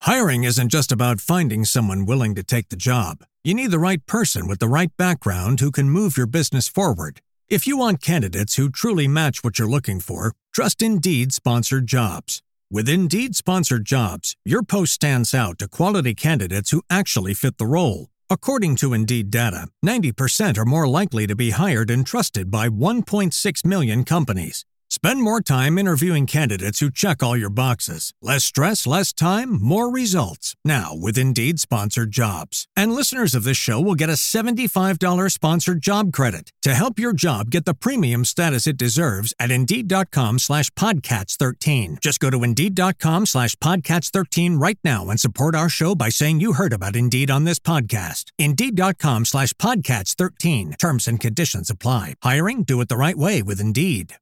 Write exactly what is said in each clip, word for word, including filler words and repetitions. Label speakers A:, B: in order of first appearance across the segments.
A: Hiring isn't just about finding someone willing to take the job. You need the right person with the right background who can move your business forward. If you want candidates who truly match what you're looking for, trust Indeed-sponsored jobs. With Indeed-sponsored jobs, your post stands out to quality candidates who actually fit the role. According to Indeed data, ninety percent are more likely to be hired and trusted by one point six million companies. Spend more time interviewing candidates who check all your boxes. Less stress, less time, more results. Now, with Indeed-sponsored jobs. And listeners of this show will get a seventy-five dollars sponsored job credit to help your job get the premium status it deserves at Indeed.com slash Podcats 13. Just go to Indeed.com slash Podcats 13 right now and support our show by saying you heard about Indeed on this podcast. Indeed.com slash Podcats 13. Terms and conditions apply. Hiring? Do it the right way with Indeed.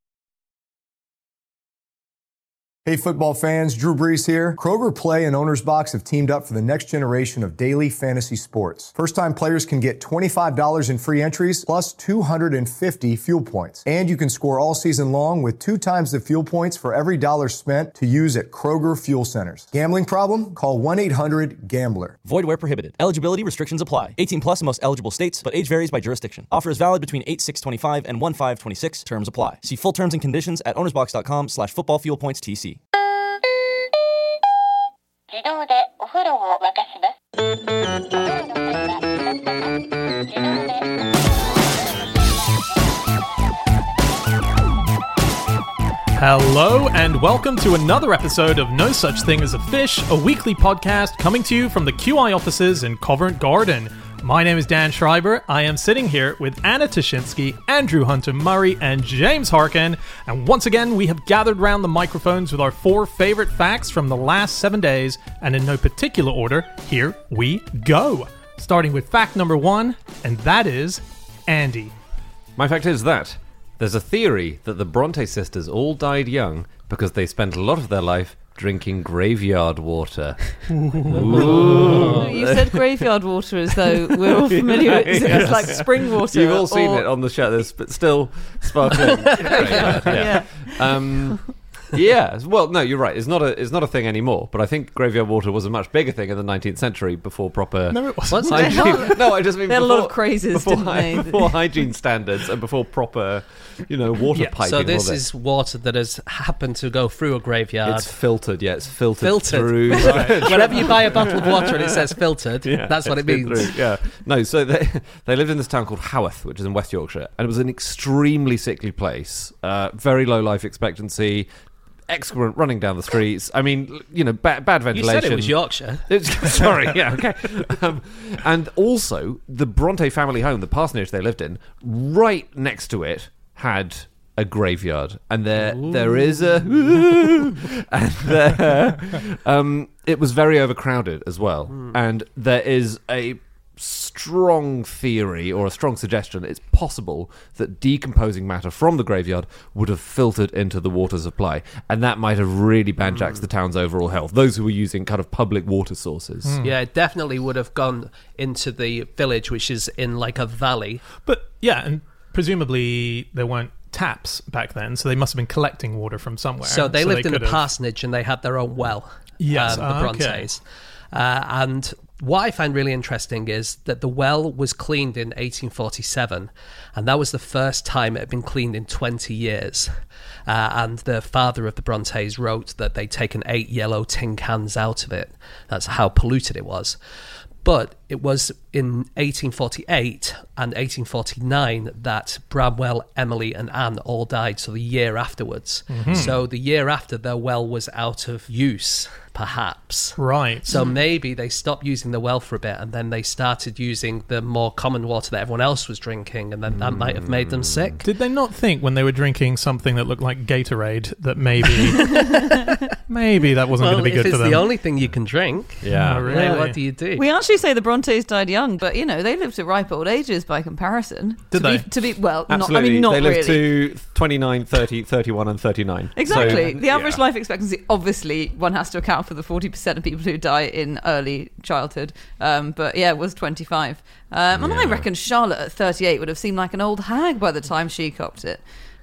B: Hey football fans, Drew Brees here. Kroger Play and Owner's Box have teamed up for the next generation of daily fantasy sports. First-time players can get twenty-five dollars in free entries plus two hundred fifty fuel points. And you can score all season long with two times the fuel points for every dollar spent to use at Kroger Fuel Centers. Gambling problem? Call one eight hundred gambler.
C: Void where prohibited. Eligibility restrictions apply. eighteen plus in most eligible states, but age varies by jurisdiction. Offer is valid between eight six twenty-five and one five twenty-six. Terms apply. See full terms and conditions at ownersbox.com slash football fuel points TC.
D: 自動でお風呂を沸かします。お風呂の際は自動で
E: Hello and welcome to another episode of No Such Thing as a Fish, a weekly podcast coming to you from the Q I offices in Covent Garden. My name is Dan Schreiber. I am sitting here with Anna Toshinsky, Andrew Hunter-Murray, and James Harkin. And once again, we have gathered round the microphones with our four favorite facts from the last seven days. And in no particular order, here we go. Starting with fact number one, and that is Andy.
F: My fact is that there's a theory that the Bronte sisters all died young because they spent a lot of their life drinking graveyard water.
G: Ooh. You said graveyard water as though we're all familiar with it.
F: Yes.
G: It's like spring water.
F: You've all or... seen
G: or...
F: it on the shutters, but still sparkling. yeah.
G: yeah.
F: Um, yeah. Well, no, you're right. It's not a it's not a thing anymore. But I think graveyard water was a much bigger thing in the nineteenth century before proper.
E: No, it wasn't.
F: Hygiene. No, I just mean
G: they had
F: before,
G: a lot of crazes,
F: before,
G: didn't
F: hi-
G: they?
F: before hygiene standards and before proper, you know, water
H: yeah,
F: piping.
H: So this is water that has happened to go through a graveyard.
F: It's filtered. Yeah, it's filtered,
H: filtered.
F: through.
H: Right. Whenever you buy a bottle of water and it says filtered,
F: yeah,
H: that's what it means.
F: Through, yeah. No, so they they lived in this town called Haworth, which is in West Yorkshire, and it was an extremely sickly place. Uh, very low life expectancy. Excrement running down the streets. I mean, you know, ba- bad ventilation.
H: You said it was Yorkshire.
F: It's, sorry, yeah, okay. Um, and also, the Bronte family home, the parsonage they lived in, right next to it had a graveyard. And there, Ooh. there is a... and there, um, it was very overcrowded as well. Mm. And there is a strong theory or a strong suggestion it's possible that decomposing matter from the graveyard would have filtered into the water supply, and that might have really banjaxed mm. the town's overall health, those who were using kind of public water sources.
H: Mm. Yeah, it definitely would have gone into the village, which is in like a valley.
E: But yeah, and presumably there weren't taps back then, so they must have been collecting water from somewhere.
H: So they
E: so
H: lived
E: they
H: in a
E: have...
H: parsonage and they had their own well.
E: Yes,
H: um, the Brontes. Okay. Uh, and what I find really interesting is that the well was cleaned in eighteen forty-seven, and that was the first time it had been cleaned in twenty years. Uh, and the father of the Brontes wrote that they'd taken eight yellow tin cans out of it. That's how polluted it was. But it was in eighteen forty-eight and eighteen forty-nine that Bramwell, Emily and Anne all died, so the year afterwards. Mm-hmm. So the year after, their well was out of use, perhaps.
E: Right.
H: So maybe they stopped using the well for a bit and then they started using the more common water that everyone else was drinking, and then that mm. might have made them sick.
E: Did they not think when they were drinking something that looked like Gatorade that maybe maybe that wasn't
H: well,
E: going to be good for them?
H: If it's the only thing you can drink,
F: yeah,
E: oh, really?
H: then what do you do?
G: We actually say the Brontes died young, but you know they lived to ripe old ages by comparison.
E: Did
G: to
E: they?
G: Be, to be well,
F: Absolutely.
G: not, I mean, not
F: they lived
G: really.
F: to twenty-nine, thirty, thirty-one and thirty-nine.
G: Exactly.
F: So,
G: the average
F: yeah.
G: life expectancy, obviously, one has to account for the forty percent of people who die in early childhood. Um, but yeah, it was twenty-five. Um, and
F: yeah.
G: I reckon Charlotte at thirty-eight would have seemed like an old hag by the time she copped it.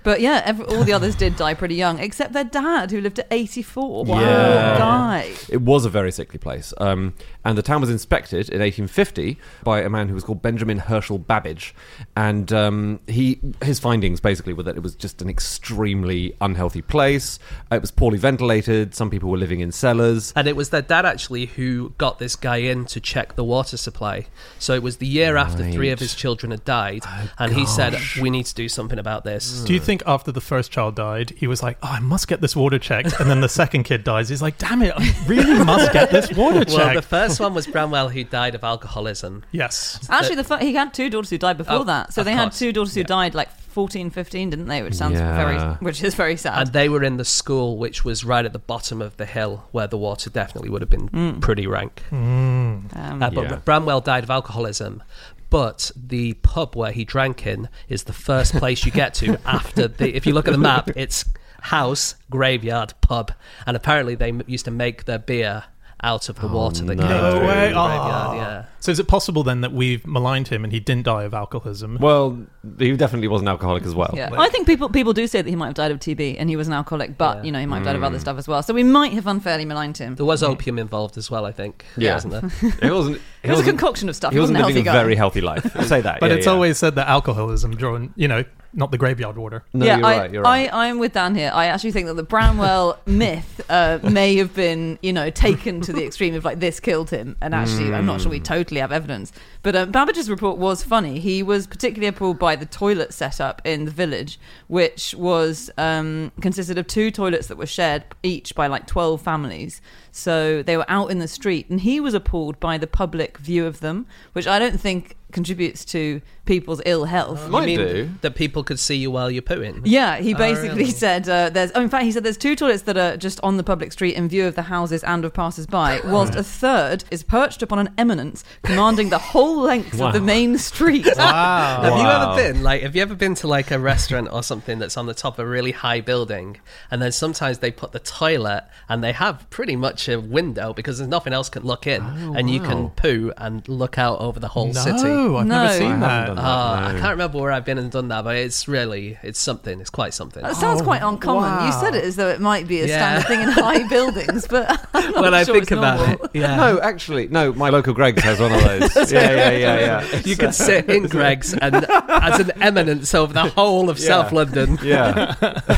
G: But yeah, every, all the others did die pretty young, except their dad, who lived to eighty-four. Wow.
F: Yeah.
G: Poor guy.
F: It was a very sickly place. Um, and the town was inspected in eighteen fifty by a man who was called Benjamin Herschel Babbage. And um, he his findings basically were that it was just an extremely unhealthy place. It was poorly ventilated. Some people were living in cellars.
H: And it was their dad, actually, who got this guy in to check the water supply. So it was the year after
F: Right.
H: three of his children had died.
F: Oh,
H: and he said,
F: gosh.
H: we need to do something about this.
E: Do you think after the first child died, he was like, oh, I must get this water checked, and then the second kid dies, he's like, damn it, I really must get this water checked?
H: Well, the first one was Bramwell, who died of alcoholism.
E: Yes.
G: Actually, the, fir- he had two daughters who died before
H: Oh,
G: that. So
H: of
G: they had
H: course.
G: two daughters who
H: Yeah.
G: died like fourteen, fifteen, didn't they? Which sounds
F: Yeah.
G: very, which is very sad.
H: And they were in the school, which was right at the bottom of the hill, where the water definitely would have been pretty rank.
G: Um,
H: Uh, but
F: Yeah.
H: Bramwell died of alcoholism. But the pub where he drank in is the first place you get to after the. If you look at the map, it's house, graveyard, pub, and apparently they m- used to make their beer out of the water that
F: no.
H: came
F: No
H: through
E: way.
H: the
E: Aw.
H: graveyard. Yeah.
E: So is it possible then that we've maligned him and he didn't die of alcoholism?
F: Well, he definitely was an alcoholic as well.
G: yeah. I think people people do say that he might have died of T B and he was an alcoholic, but
H: Yeah.
G: you know he might have died of other stuff as well. So we might have unfairly maligned him.
H: There was opium involved as well, I think.
F: Yeah.
H: Wasn't there?
F: He wasn't. He
G: It was a
F: wasn't,
G: concoction of stuff.
F: he
G: He
F: wasn't
G: wasn't a
F: living
G: healthy
F: a
G: guy.
F: very healthy life. I'll say that.
E: But
F: yeah,
E: it's
F: yeah.
E: always said that alcoholism drawn, you know, not the graveyard water.
F: No,
G: yeah,
F: you're
G: I,
F: right. You're right.
G: I, I'm with Dan here. I actually think that the Bramwell myth uh, may have been, you know, taken to the extreme of like this killed him, and actually, I'm not sure we totally have evidence. But um, Babbage's report was funny. He was particularly appalled by the toilet setup in the village, which was um, consisted of two toilets that were shared each by like twelve families. So they were out in the street, and he was appalled by the public view of them, which I don't think contributes to people's ill health.
F: Might
H: you mean
F: do.
H: that people could see you while you're pooing?
G: Yeah, he
H: Oh,
G: basically
H: really?
G: said uh, there's. Oh, in fact, he said there's two toilets that are just on the public street in view of the houses and of passers-by, whilst a third is perched upon an eminence commanding the whole length
F: Wow.
G: of the main street.
E: Wow.
H: Have you
F: Wow.
H: ever been like? Have you ever been to like a restaurant or something that's on the top of a really high building, and then sometimes they put the toilet and they have pretty much a window because there's nothing else can look in, and you can
F: wow.
H: poo and look out over the whole
E: No,
H: city.
E: I've
G: No.
E: never seen
F: I
E: that.
F: haven't done
H: Oh,
F: that.
H: I
F: no.
H: can't remember where I've been and done that, but it's really it's something. It's quite something.
G: That sounds quite uncommon. You
E: wow.
G: said it as though it might be a
H: Yeah.
G: standard thing in high buildings, but I'm not
H: When I
G: sure
H: think
G: it's
H: about
G: normal.
H: it, yeah.
F: No, actually, no. My local Greg's has one of those. yeah, yeah, yeah, yeah.
H: You could sit in Greg's and as an eminence over the whole of
F: Yeah.
H: South London.
F: Yeah.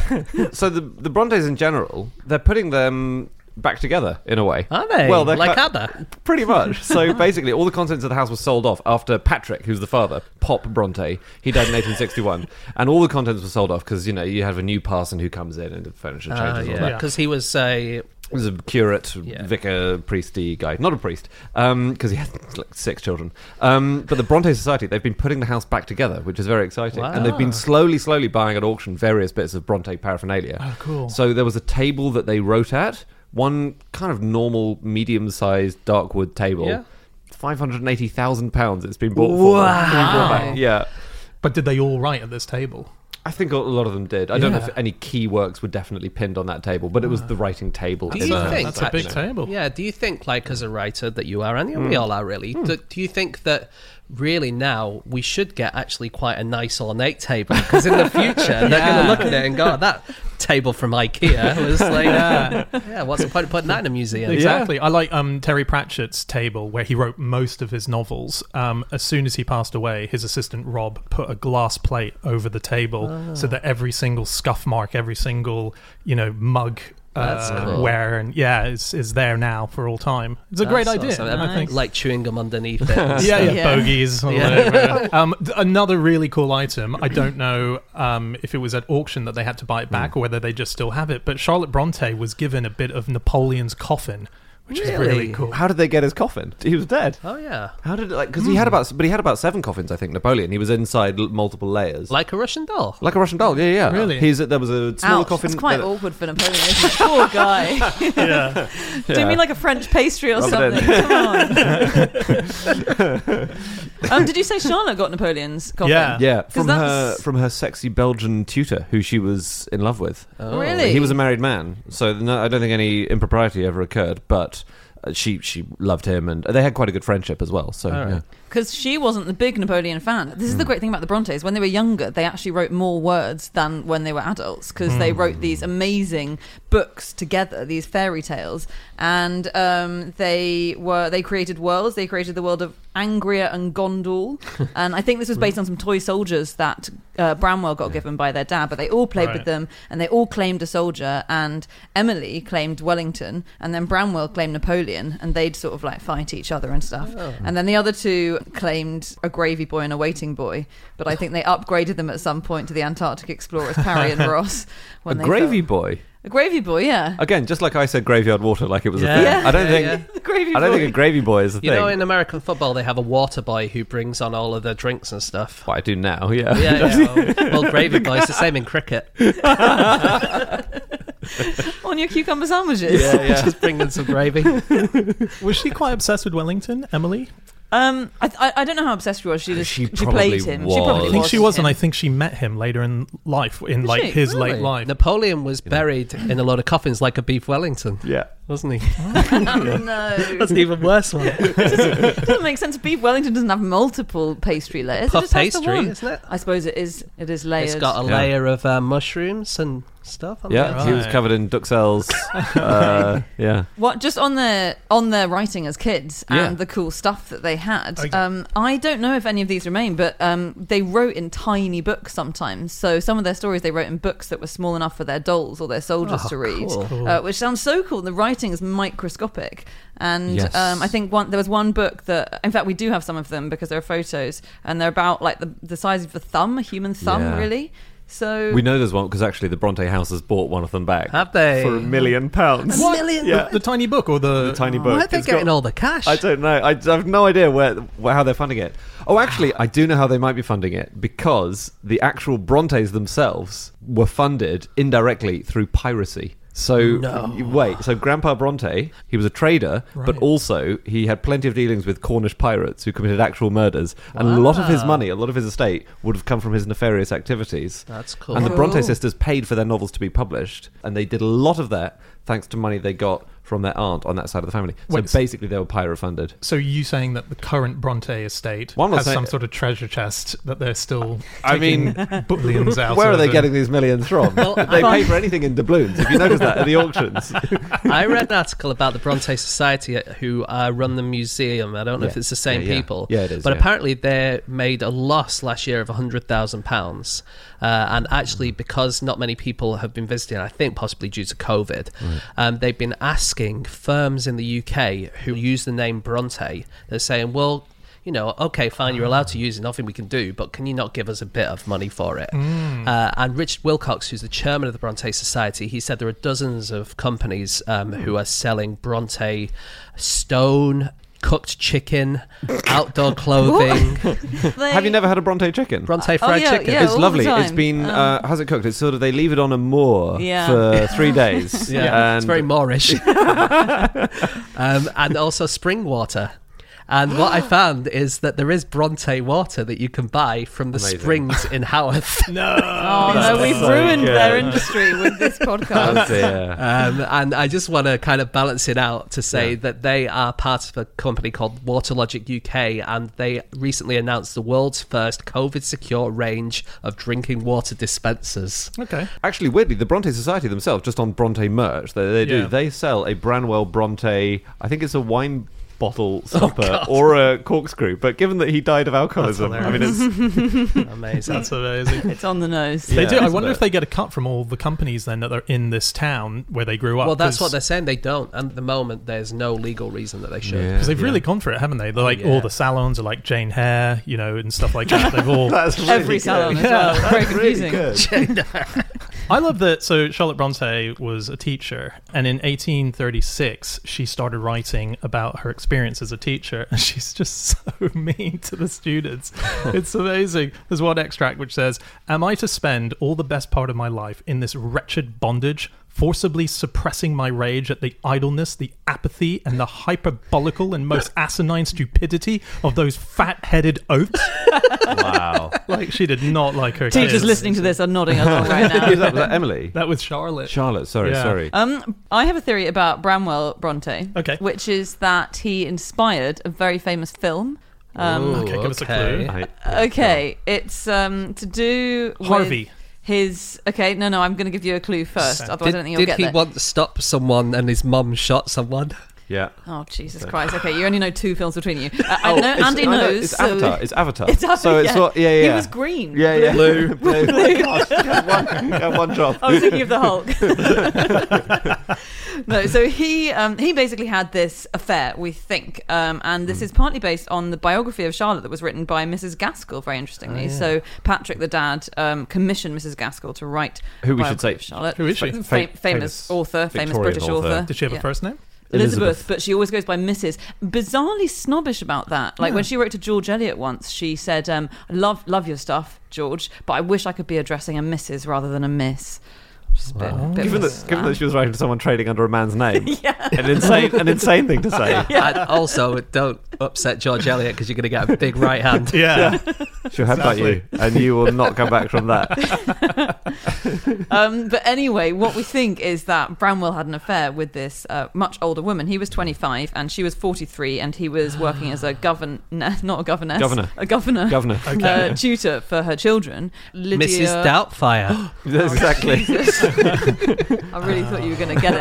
F: So the the Brontes in general, they're putting them back together in a way.
H: Are they?
F: Well, they're
H: like
F: ki-
H: Ada.
F: Pretty much. So basically, all the contents of the house was sold off after Patrick, who's the father, Pop Bronte, he died in eighteen sixty-one, and all the contents were sold off because you know you have a new parson who comes in and the furniture changes.
H: Uh,
F: and all
H: yeah,
F: that.
E: Yeah.
H: because he was a
F: He was a curate,
H: Yeah.
F: vicar, priesty guy. Not a priest, because he had like six children. Um, but the Bronte Society, they've been putting the house back together, which is very exciting.
H: Wow.
F: And they've been slowly, slowly buying at auction various bits of Bronte paraphernalia.
E: Oh, cool.
F: So there was a table that they wrote at, one kind of normal, medium-sized dark wood table.
H: Yeah.
F: five hundred eighty thousand pounds it's been bought for.
H: Wow.
F: It's been brought back. Yeah.
E: But did they all write at this table?
F: I think a lot of them did. I don't know
E: Yeah.
F: if any key works were definitely pinned on that table, but it was the writing table.
H: Do
F: in
H: you
F: the house.
H: think
E: That's a big
H: actually-
E: table.
H: Yeah. Do you think, like, as a writer that you are, and
F: Hmm.
H: we all are really, do, do you think that really now we should get actually quite a nice ornate table? Because in the future they're going to look at it and go, oh, that table from IKEA was like, yeah, yeah what's the point of putting that in a museum?
E: Exactly. I like um, Terry Pratchett's table where he wrote most of his novels. Um, as soon as he passed away, his assistant Rob put a glass plate over the table so that every single scuff mark, every single you know mug
H: That's
E: uh,
H: cool.
E: wear and yeah is is there now for all time. It's a great
H: That's
E: idea.
H: awesome.
E: I think.
H: Like chewing gum underneath it. and
E: Yeah, yeah,
H: stuff.
G: Yeah.
E: bogies. all
H: Yeah.
E: over. Um, th- another really cool item. I don't know um, if it was at auction that they had to buy it back or whether they just still have it. But Charlotte Bronte was given a bit of Napoleon's coffin, which is really
H: Really?
E: cool.
F: How did they get his coffin? He was dead.
H: Oh yeah,
F: How did it, like because he had about but he had about seven coffins I think Napoleon he was inside l- multiple layers
H: like a Russian doll.
F: like a Russian doll yeah yeah
E: Really?
F: he's there was a smaller
G: Ouch,
F: coffin
G: that's quite
F: that-
G: awkward for Napoleon, isn't it? Poor guy.
E: yeah.
G: Do you mean like a French pastry or
F: Rub it
G: something?
F: in.
G: Come on. um, did you say Charlotte got Napoleon's coffin?
E: Yeah.
F: yeah from her
G: that's-
F: from her sexy Belgian tutor who she was in love with
H: Oh.
G: Really?
F: he was a married man so no, I don't think any impropriety ever occurred but uh, she she loved him, and they had quite a good friendship as well. So
H: right.
F: yeah.
G: Because she wasn't the big Napoleon fan. This is the great thing about the Brontes. When they were younger, they actually wrote more words than when they were adults, because they wrote these amazing books together, these fairy tales, and um, they were they created worlds. They created the world of Angria and Gondal, and I think this was based on some toy soldiers that uh, Branwell got given by their dad. But they all played
E: Right.
G: with them, and they all claimed a soldier. And Emily claimed Wellington, and then Branwell claimed Napoleon, and they'd sort of like fight each other and stuff. And then the other two claimed a gravy boy and a waiting boy, but I think they upgraded them at some point to the Antarctic explorers Parry and Ross.
F: A
G: When they
F: gravy
G: felt-
F: boy.
G: A gravy boy, yeah.
F: Again, just like I said, graveyard water, like it was
H: Yeah.
F: a thing.
G: Yeah.
F: I don't
H: Yeah,
F: think.
H: yeah.
G: The gravy
F: I don't
G: boy.
F: think a gravy boy is a
H: You
F: thing.
H: know, in American football, they have a water boy who brings on all of the drinks and stuff.
F: What I do now, yeah.
H: Yeah, yeah. Well, well, gravy boy is the same in cricket.
G: On your cucumber sandwiches.
H: Yeah, yeah. Just bring in some gravy.
E: Was she quite obsessed with Wellington, Emily?
G: Um, I, I I don't know how obsessed she was. She just
F: She
G: she,
F: probably
G: played him.
F: was.
G: She probably
E: I think
G: was
E: she was, and
G: him.
E: I think she met him later in life, in
G: Did
E: like
G: she?
E: his late
G: Really?
E: life.
H: Napoleon was buried in a load of coffins like a beef Wellington,
F: Yeah.
H: wasn't he?
G: Oh, no.
H: That's an even worse one.
G: It doesn't make sense. Beef Wellington doesn't have multiple pastry layers.
H: Puff
G: it just has the
H: pastry,
G: one.
H: isn't it?
G: I suppose it is. It is layered.
H: It's got a
F: Yeah.
H: layer of uh, mushrooms and stuff on
F: Yeah,
H: there.
F: he was
E: Right.
F: covered in duxelles. uh, yeah.
G: What just on their on their writing as kids and
F: Yeah.
G: the cool stuff that they had.
E: Okay.
G: Um, I don't know if any of these remain, but um, they wrote in tiny books sometimes. So some of their stories they wrote in books that were small enough for their dolls or their soldiers
H: Oh,
G: to read,
H: cool.
G: uh, which sounds so cool. The writing is microscopic, and
F: Yes.
G: um, I think one there was one book that, in fact, we do have some of them because there are photos, and they're about like the the size of a thumb, a human thumb,
F: Yeah.
G: really. So
F: We know there's one because actually the Bronte house has bought one of them back.
H: Have they?
F: For a million pounds.
H: A million?
F: Yeah.
E: The tiny book or the,
F: The tiny book.
H: Why are they
F: It's
H: getting
F: got-
H: all the cash?
F: I don't know. I, I have no idea where, where how they're funding it. Oh, actually, I do know how they might be funding it because the actual Brontes themselves were funded indirectly through piracy. So
H: No.
F: wait, so Grandpa Bronte, he was a trader, but
E: Right.
F: also he had plenty of dealings with Cornish pirates who committed actual murders, and a lot of his
H: Wow.
F: money, a lot of his estate, would have come from his nefarious activities.
H: That's cool.
F: And the Bronte
G: Cool.
F: sisters paid for their novels to be published, and they did a lot of that thanks to money they got from their aunt on that side of the family. So
E: Wait, so-
F: basically, they were pirate funded.
E: So you saying that the current Bronte estate
F: Well, I'm not
E: has
F: saying-
E: some sort of treasure chest that they're still
F: I
E: taking
F: mean,
E: billions out
F: Where
E: of
F: are they
E: and-
F: getting these millions from? they pay for anything in doubloons. If you notice that at the auctions.
H: I read an article about the Bronte Society who uh, run the museum. I don't know if
F: Yeah.
H: it's the same
F: Yeah, yeah.
H: people.
F: Yeah, it is,
H: But
F: yeah.
H: apparently they made a loss last year of one hundred thousand pounds. Uh, and actually, because not many people have been visiting, I think possibly due to COVID, um, they've been asking firms in the U K who use the name Bronte, they're saying, well, you know, okay, fine, you're allowed to use it, nothing we can do, but can you not give us a bit of money for it? Uh, and Richard Wilcox, who's the chairman of the Bronte Society, he said there are dozens of companies um, who are selling Bronte stone, cooked chicken, outdoor clothing,
G: they,
F: Have you never had a Bronte chicken?
H: Bronte fried
G: yeah,
H: chicken.
G: yeah.
F: It's
G: all the
F: lovely. It's
G: time.
F: been,
G: Um,
F: uh, how's it cooked? It's sort of, they leave it on a moor
G: Yeah.
F: for three days.
H: Yeah,
F: and
H: it's very Moorish. um, and also spring water. And what I found is that there is Bronte water that you can buy from the
F: Amazing.
H: springs in Haworth.
E: No.
G: Oh no, we've
F: so
G: ruined
F: good.
G: their industry with this podcast.
F: Oh, dear.
H: Um, and I just want to kind of balance it out to say
F: Yeah.
H: that they are part of a company called Waterlogic U K, and they recently announced the world's first COVID-secure range of drinking water dispensers.
E: Okay.
F: Actually, weirdly, the Bronte Society themselves, just on Bronte merch, they, they do.
E: Yeah.
F: They sell a Branwell Bronte, I think it's a wine bottle stopper or a corkscrew. But given that he died of alcoholism, I mean, it's
H: Amazing.
E: That's amazing.
G: It's on the nose.
E: They
F: Yeah,
E: do. I
F: isn't
E: wonder
F: it?
E: if they get a cut from all the companies then that are in this town where they grew up.
H: Well, that's
E: 'cause-
H: what they're saying. They don't. And at the moment, there's no legal reason that they should.
F: Yeah.
E: Because they've
F: Yeah.
E: really gone for it, haven't they? They're like
H: yeah.
E: all the salons are like Jane Hare, you know, and stuff like that. They've all.
F: that's really
G: Every
F: good.
G: salon as well. It's very confusing.
F: Really good.
E: I love that. So Charlotte Bronte was a teacher, and in eighteen thirty-six, she started writing about her experience as a teacher, and she's just so mean to the students. It's amazing. There's one extract which says, "Am I to spend all the best part of my life in this wretched bondage? forcibly suppressing my rage at the idleness, the apathy, and the hyperbolical and most asinine stupidity of those fat-headed oafs.
F: Wow.
E: Like, she did not like her
G: Teachers
E: kids.
G: listening to this are nodding along right now.
F: Was that, was that Emily?
E: That was Charlotte.
F: Charlotte, sorry,
E: Yeah.
F: sorry.
G: Um, I have a theory about Bramwell Bronte.
E: Okay.
G: Which is that he inspired a very famous film. Um,
H: Ooh,
E: Okay, give us a
H: okay.
E: clue.
F: I-
G: okay, it's um, to do with
E: Harvey.
G: his. Okay, no, no, I'm going to give you a clue first.
E: Did-
G: Otherwise, I
H: Did,
G: don't think you'll
H: did
G: get
H: he
G: there.
H: want to stop someone and his mum shot someone?
F: Yeah.
G: Oh, Jesus Christ. Okay, you only know two films between you. Uh, I
F: Oh,
G: know
F: it's-
G: Andy
F: I know,
G: knows.
F: It's
G: so-
F: Avatar. It's Avatar.
G: It's Avatar,
F: So it's
G: yeah.
F: what? Yeah, yeah.
G: He was green.
F: Yeah, yeah.
G: Blue.
F: Blue. Blue. Gosh, got one, got one job.
G: I was thinking of the Hulk. No, so he um, he basically had this affair, we think, um, and this is partly based on the biography of Charlotte that was written by Missus Gaskell, very interestingly.
F: Oh, yeah.
G: So Patrick, the dad, um, commissioned Missus Gaskell to write
F: Who we
G: biography
F: should say-
G: of Charlotte.
E: Who is she?
G: Fa-
F: Fa-
G: famous,
F: famous
G: author, famous
F: Victorian
G: British
F: author.
G: author.
E: Did she have
G: Yeah.
E: a first name?
G: Elizabeth,
F: Elizabeth.
G: but she always goes by Missus Bizarrely snobbish about that. Like when she wrote to George Eliot once, she said, um, "I love love your stuff, George, but I wish I could be addressing a Missus rather than a Miss." Just a bit, bit
F: Given
G: of a
F: that, given
G: slam.
F: that she was writing to someone trading under a man's name,
G: Yeah.
F: an insane, an insane thing to say.
H: And also, don't upset George Eliot because you're going to get a big right hand.
E: Yeah.
F: She'll headbutt you, and you will not come back from that.
G: Um, but anyway, what we think is that Bramwell had an affair with this uh, much older woman. He was twenty-five and she was forty-three, and he was working as a governor, not a governess,
F: Governor.
G: a governor,
F: Governor.
G: uh, tutor for her children. Lydia,
H: Missus Doubtfire.
F: That's exactly.
G: I really thought you were going to get it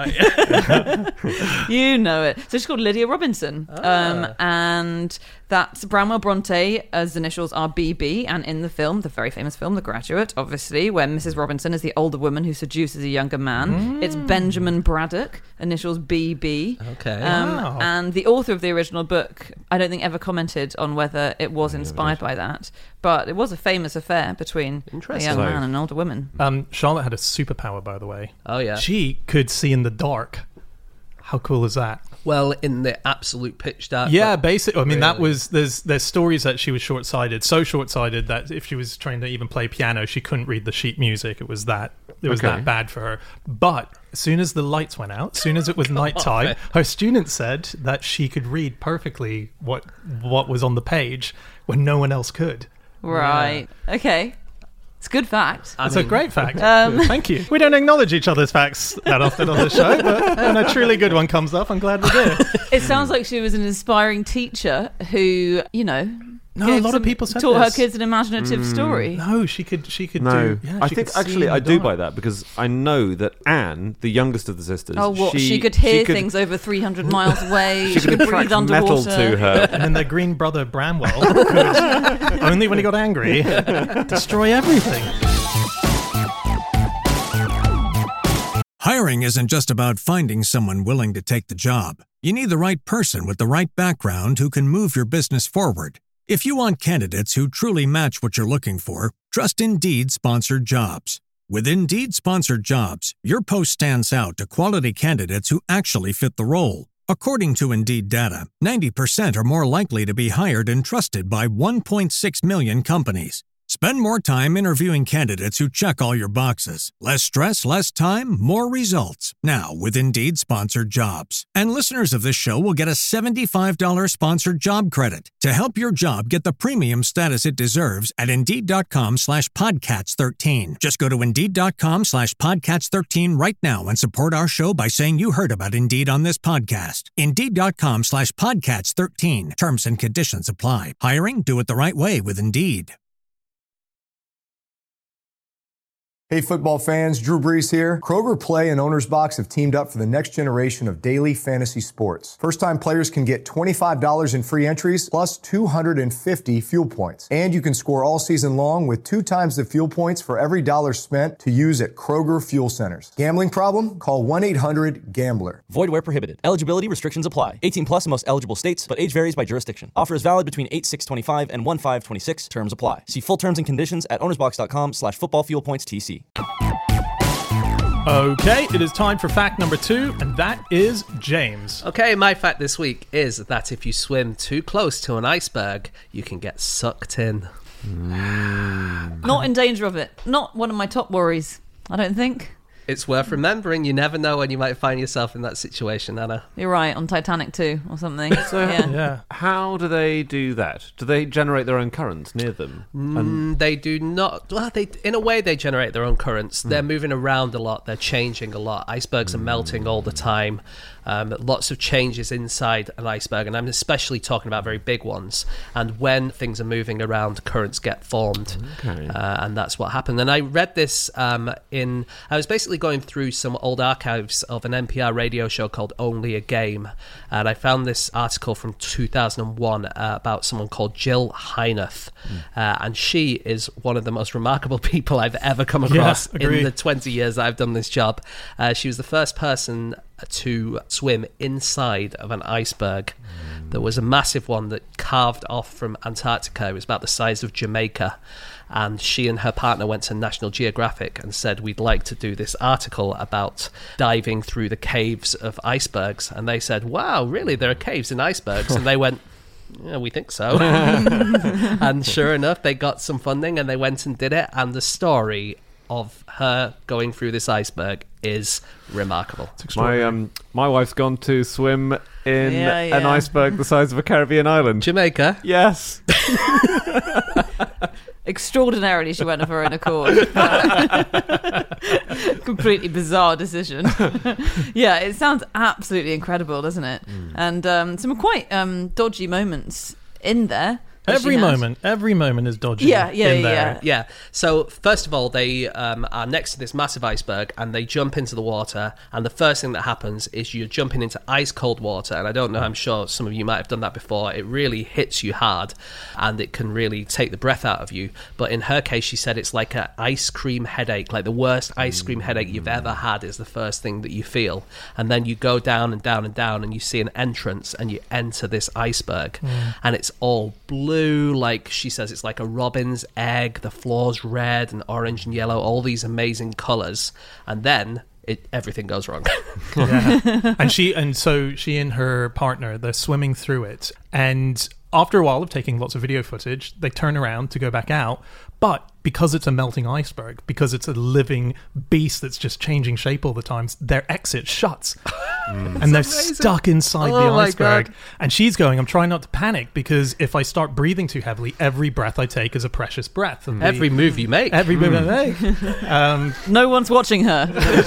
G: there. You know it. So she's called Lydia Robinson. Um, and that's Bramwell Bronte, as initials are B B. And in the film, the very famous film, The Graduate, obviously, where Missus Robinson is the older woman who seduces a younger man, it's Benjamin Braddock, initials B B.
H: Okay.
G: Um,
E: Wow.
G: And the author of the original book, I don't think ever commented on whether it was inspired by that. But it was a famous affair between a
H: Interesting.
G: young man and an older woman.
E: Um, Charlotte had a superpower, by the way.
H: Oh, yeah.
E: She could see in the dark. How cool is that?
H: Well, in the absolute pitch dark.
E: Yeah,
H: but-
E: basically. I mean, that
H: Really?
E: was there's there's stories that she was short-sighted, so short-sighted that if she was trying to even play piano, she couldn't read the sheet music. It was that it was
F: Okay.
E: that bad for her. But as soon as the lights went out, as soon as it was nighttime, her students said that she could read perfectly what what was on the page when no one else could.
G: Right. Okay. It's a good fact.
E: That's a great fact.
G: Um,
E: Thank you. We don't acknowledge each other's facts that often on the show, but when a truly good one comes up, I'm glad we do.
G: It sounds like she was an inspiring teacher who, you know,
E: No,
G: gave
E: a lot
G: some-
E: of people said
G: taught
E: this.
G: her kids an imaginative story.
E: No, she could. She could
F: No,
E: do. Yeah,
F: I
E: she
F: think
E: could see
F: actually
E: in
F: I
E: the
F: do
E: dark.
F: buy that because I know that Anne, the youngest of the sisters,
G: Oh, what? She, could hear things over three hundred miles away.
F: She
G: She,
F: could
G: could
F: attract
G: breathe
F: metal
G: underwater.
F: to her.
E: And then their green brother Bramwell could, only when he got angry, destroy everything.
A: Hiring isn't just about finding someone willing to take the job. You need the right person with the right background who can move your business forward. If you want candidates who truly match what you're looking for, trust Indeed Sponsored Jobs. With Indeed Sponsored Jobs, your post stands out to quality candidates who actually fit the role. According to Indeed data, ninety percent are more likely to be hired and trusted by one point six million companies. Spend more time interviewing candidates who check all your boxes. Less stress, less time, more results. Now with Indeed Sponsored Jobs. And listeners of this show will get a seventy-five dollars sponsored job credit to help your job get the premium status it deserves at Indeed.com slash Podcats 13. Just go to Indeed.com slash Podcats 13 right now and support our show by saying you heard about Indeed on this podcast. Indeed.com slash Podcats 13. Terms and conditions apply. Hiring? Do it the right way with Indeed.
B: Hey football fans, Drew Brees here. Kroger Play and Owner's Box have teamed up for the next generation of daily fantasy sports. First-time players can get twenty-five dollars in free entries plus two hundred fifty fuel points. And you can score all season long with two times the fuel points for every dollar spent to use at Kroger Fuel Centers. Gambling problem? Call one eight hundred gambler.
C: Void where prohibited. Eligibility restrictions apply. eighteen plus in most eligible states, but age varies by jurisdiction. Offer is valid between eight six twenty-five and one five twenty-six. Terms apply. See full terms and conditions at ownersbox.com slash football fuel points TC.
E: Okay, it is time for fact number two, and that is James.
H: Okay, my fact this week is that if you swim too close to an iceberg, you can get sucked in.
G: Not in danger of it. Not one of my top worries, I don't think.
H: It's worth remembering. You never know when you might find yourself in that situation, Anna.
G: You're right, on Titanic too, or something.
F: So
G: yeah.
E: Yeah.
F: how do they do that? Do they generate their own currents near them?
H: Mm, they do not. Well, they in a way they generate their own currents. They're moving around a lot. They're changing a lot. Icebergs are melting all the time. Um, lots of changes inside an iceberg, and I'm especially talking about very big ones. And when things are moving around, currents get formed,
F: Okay.
H: uh, and that's what happened. And I read this um, in. I was basically going through some old archives of an N P R radio show called Only a Game, and I found this article from two thousand one uh, about someone called Jill Heineth, uh, and she is one of the most remarkable people I've ever come across
E: agree.
H: in the twenty years that I've done this job. Uh, she was the first person to swim inside of an iceberg. There was a massive one that carved off from Antarctica. It was about the size of Jamaica. And she and her partner went to National Geographic and said, we'd like to do this article about diving through the caves of icebergs. And they said, wow, really? There are caves in icebergs? And they went, yeah, we think so. And sure enough, they got some funding and they went and did it. And the story of her going through this iceberg is remarkable.
F: My um, my wife's gone to swim in
G: Yeah,
F: an
G: yeah.
F: iceberg the size of a Caribbean island.
H: Jamaica.
F: Yes.
G: Extraordinarily, she went of her own accord. Completely bizarre decision. Yeah, it sounds absolutely incredible, doesn't it?
F: Mm.
G: And um, some quite um, dodgy moments in there. that
E: Every
G: she has.
E: moment, every moment is dodgy.
G: Yeah, yeah,
E: in
G: yeah,
E: there.
G: yeah.
H: Yeah. So first of all, they um, are next to this massive iceberg, and they jump into the water. And the first thing that happens is you're jumping into ice cold water. And I don't know, I'm sure some of you might have done that before. It really hits you hard, and it can really take the breath out of you. But in her case, she said it's like an ice cream headache, like the worst ice cream headache you've ever had is the first thing that you feel. And then you go down and down and down, and you see an entrance, and you enter this iceberg, and it's all blue, like she says it's like a robin's egg. The floor's red and orange and yellow, all these amazing colours, and then it everything goes wrong.
E: Yeah. and she and so she and her partner, they're swimming through it, and after a while of taking lots of video footage, they turn around to go back out. But because it's a melting iceberg, because it's a living beast that's just changing shape all the time, their exit shuts. Mm. And they're
H: amazing.
E: stuck inside
H: Oh
E: the
H: my
E: iceberg.
H: God.
E: And she's going, I'm trying not to panic, because if I start breathing too heavily, every breath I take is a precious breath. And
H: Every
E: the,
H: move you make.
E: every move I make. Um,
G: No one's watching her,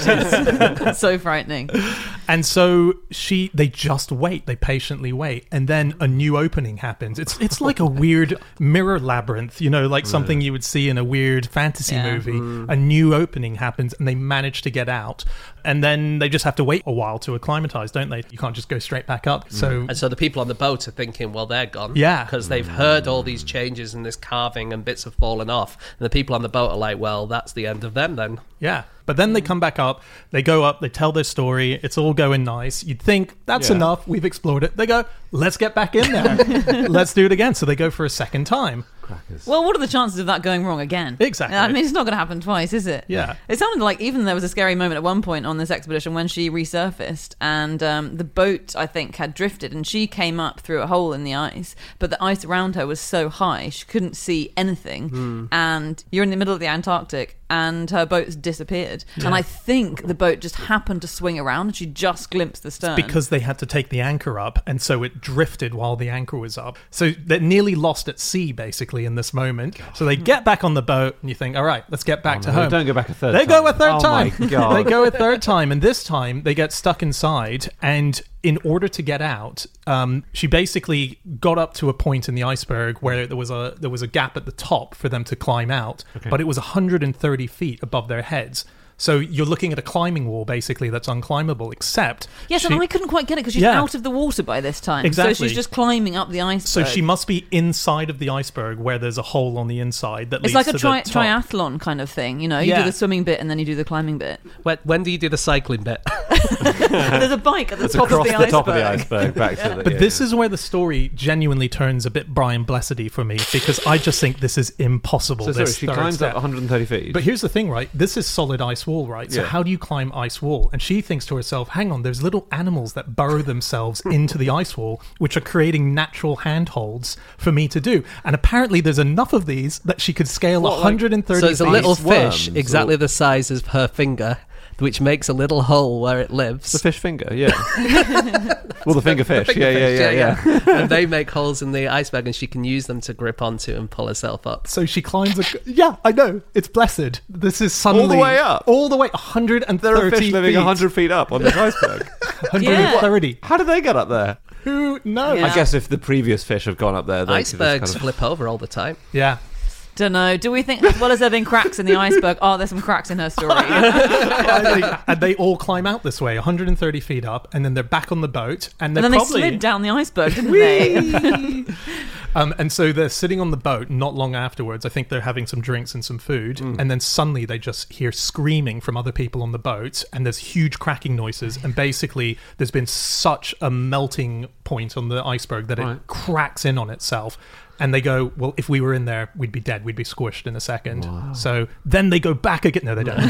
G: which is so frightening.
E: And so she, they just wait. They patiently wait, and then a new opening happens. It's it's like a weird mirror labyrinth, you know, like something you would see in a weird fantasy
G: Yeah.
E: movie. A new opening happens, and they manage to get out, and then they just have to wait a while to acclimatize, don't they? You can't just go straight back up. So
H: And so the people on the boat are thinking, well, they're gone.
E: Yeah.
H: Because they've heard all these changes and this carving and bits have fallen off. And the people on the boat are like, well, that's the end of them then.
E: yeah. But then they come back up, they go up, they tell their story, it's all going nice. You'd think, that's
F: Yeah.
E: enough, we've explored it. They go, let's get back in there. Let's do it again. So they go for a second time.
F: Crackers.
G: Well, what are the chances of that going wrong again?
E: Exactly.
G: I mean, it's not going to happen twice, is it?
E: Yeah.
G: It sounded like even there was a scary moment at one point on this expedition when she resurfaced, and um, the boat, I think, had drifted, and she came up through a hole in the ice, but the ice around her was so high she couldn't see anything. And you're in the middle of the Antarctic, and her boat's disappeared. And I think the boat just happened to swing around, and she just glimpsed the stern.
E: Because they had to take the anchor up, and so it drifted while the anchor was up. So they're nearly lost at sea, basically, in this moment. So they get back on the boat, and you think, all right, let's get back
F: Oh,
E: to
F: no,
E: home.
F: don't go back a third
E: They
F: time.
E: go a third
F: Oh,
E: time.
F: my God.
E: They go a third time, and this time they get stuck inside, and in order to get out, um, she basically got up to a point in the iceberg where there was a there was a gap at the top for them to climb out, but it was one hundred thirty feet above their heads. So you're looking at a climbing wall, basically, that's unclimbable, except...
G: Yes,
E: she,
G: and I couldn't quite get it because she's
E: Yeah.
G: out of the water by this time.
E: Exactly.
G: So she's just climbing up the
E: So
G: iceberg.
E: she must be inside of the iceberg where there's a hole on the inside that
G: It's
E: leads
G: like
E: to
G: a tri-
E: the top.
G: triathlon kind of thing, you know. You
E: Yeah.
G: do the swimming bit and then you do the climbing bit.
H: When, when do you do the cycling bit?
G: There's a bike at the
F: It's
G: top of
F: across
G: the,
F: the, top of the
G: iceberg.
F: iceberg back to the...
E: But
F: yeah,
E: this
F: yeah.
E: is where the story genuinely turns a bit Brian Blessedy for me, because I just think this is impossible.
F: So sorry,
E: this
F: she
E: third
F: climbs
E: step.
F: up one hundred thirty feet.
E: But here's the thing, right? This is solid ice wall, right? So
F: Yeah.
E: how do you climb ice wall? And she thinks to herself, hang on, there's little animals that burrow themselves into the ice wall, which are creating natural handholds for me to do. And apparently there's enough of these that she could scale
F: What, like-
E: one hundred thirty
H: So it's a
E: feet.
H: little
F: Ice worms
H: fish
F: or-
H: exactly the size of her finger, which makes a little hole where it lives.
F: The fish finger, yeah. Well, the finger fish.
H: The finger
F: yeah,
H: fish,
F: yeah, yeah, yeah,
H: yeah. And they make holes in the iceberg, and she can use them to grip onto and pull herself up.
E: So she climbs a... Yeah, I know. It's blessed. This is suddenly...
F: All the way up?
E: All the way, one hundred thirty
F: There are fish
E: feet.
F: living one hundred feet up on this iceberg.
E: one hundred thirty.
G: Yeah.
F: How did they get up there?
E: Who knows?
G: Yeah.
F: I guess if the previous fish have gone up there... they could just
H: Icebergs
F: kind of-
H: flip over all the time.
E: Yeah.
G: Don't know. Do we think, as well as there being cracks in the iceberg, are there some cracks in her story?
E: I think- and they all climb out this way, one hundred thirty feet up, and then they're back on the boat, and they're
G: And then
E: probably...
G: they slid down the iceberg, didn't they?
E: Um, and so they're sitting on the boat not long afterwards. I think they're having some drinks and some food.
F: Mm.
E: And then suddenly they just hear screaming from other people on the boat. And there's huge cracking noises. And basically there's been such a melting point on the iceberg that
F: Right.
E: it cracks in on itself. And they go, well, if we were in there, we'd be dead. We'd be squished in a second.
F: Wow.
E: So then they go back again. No, they don't.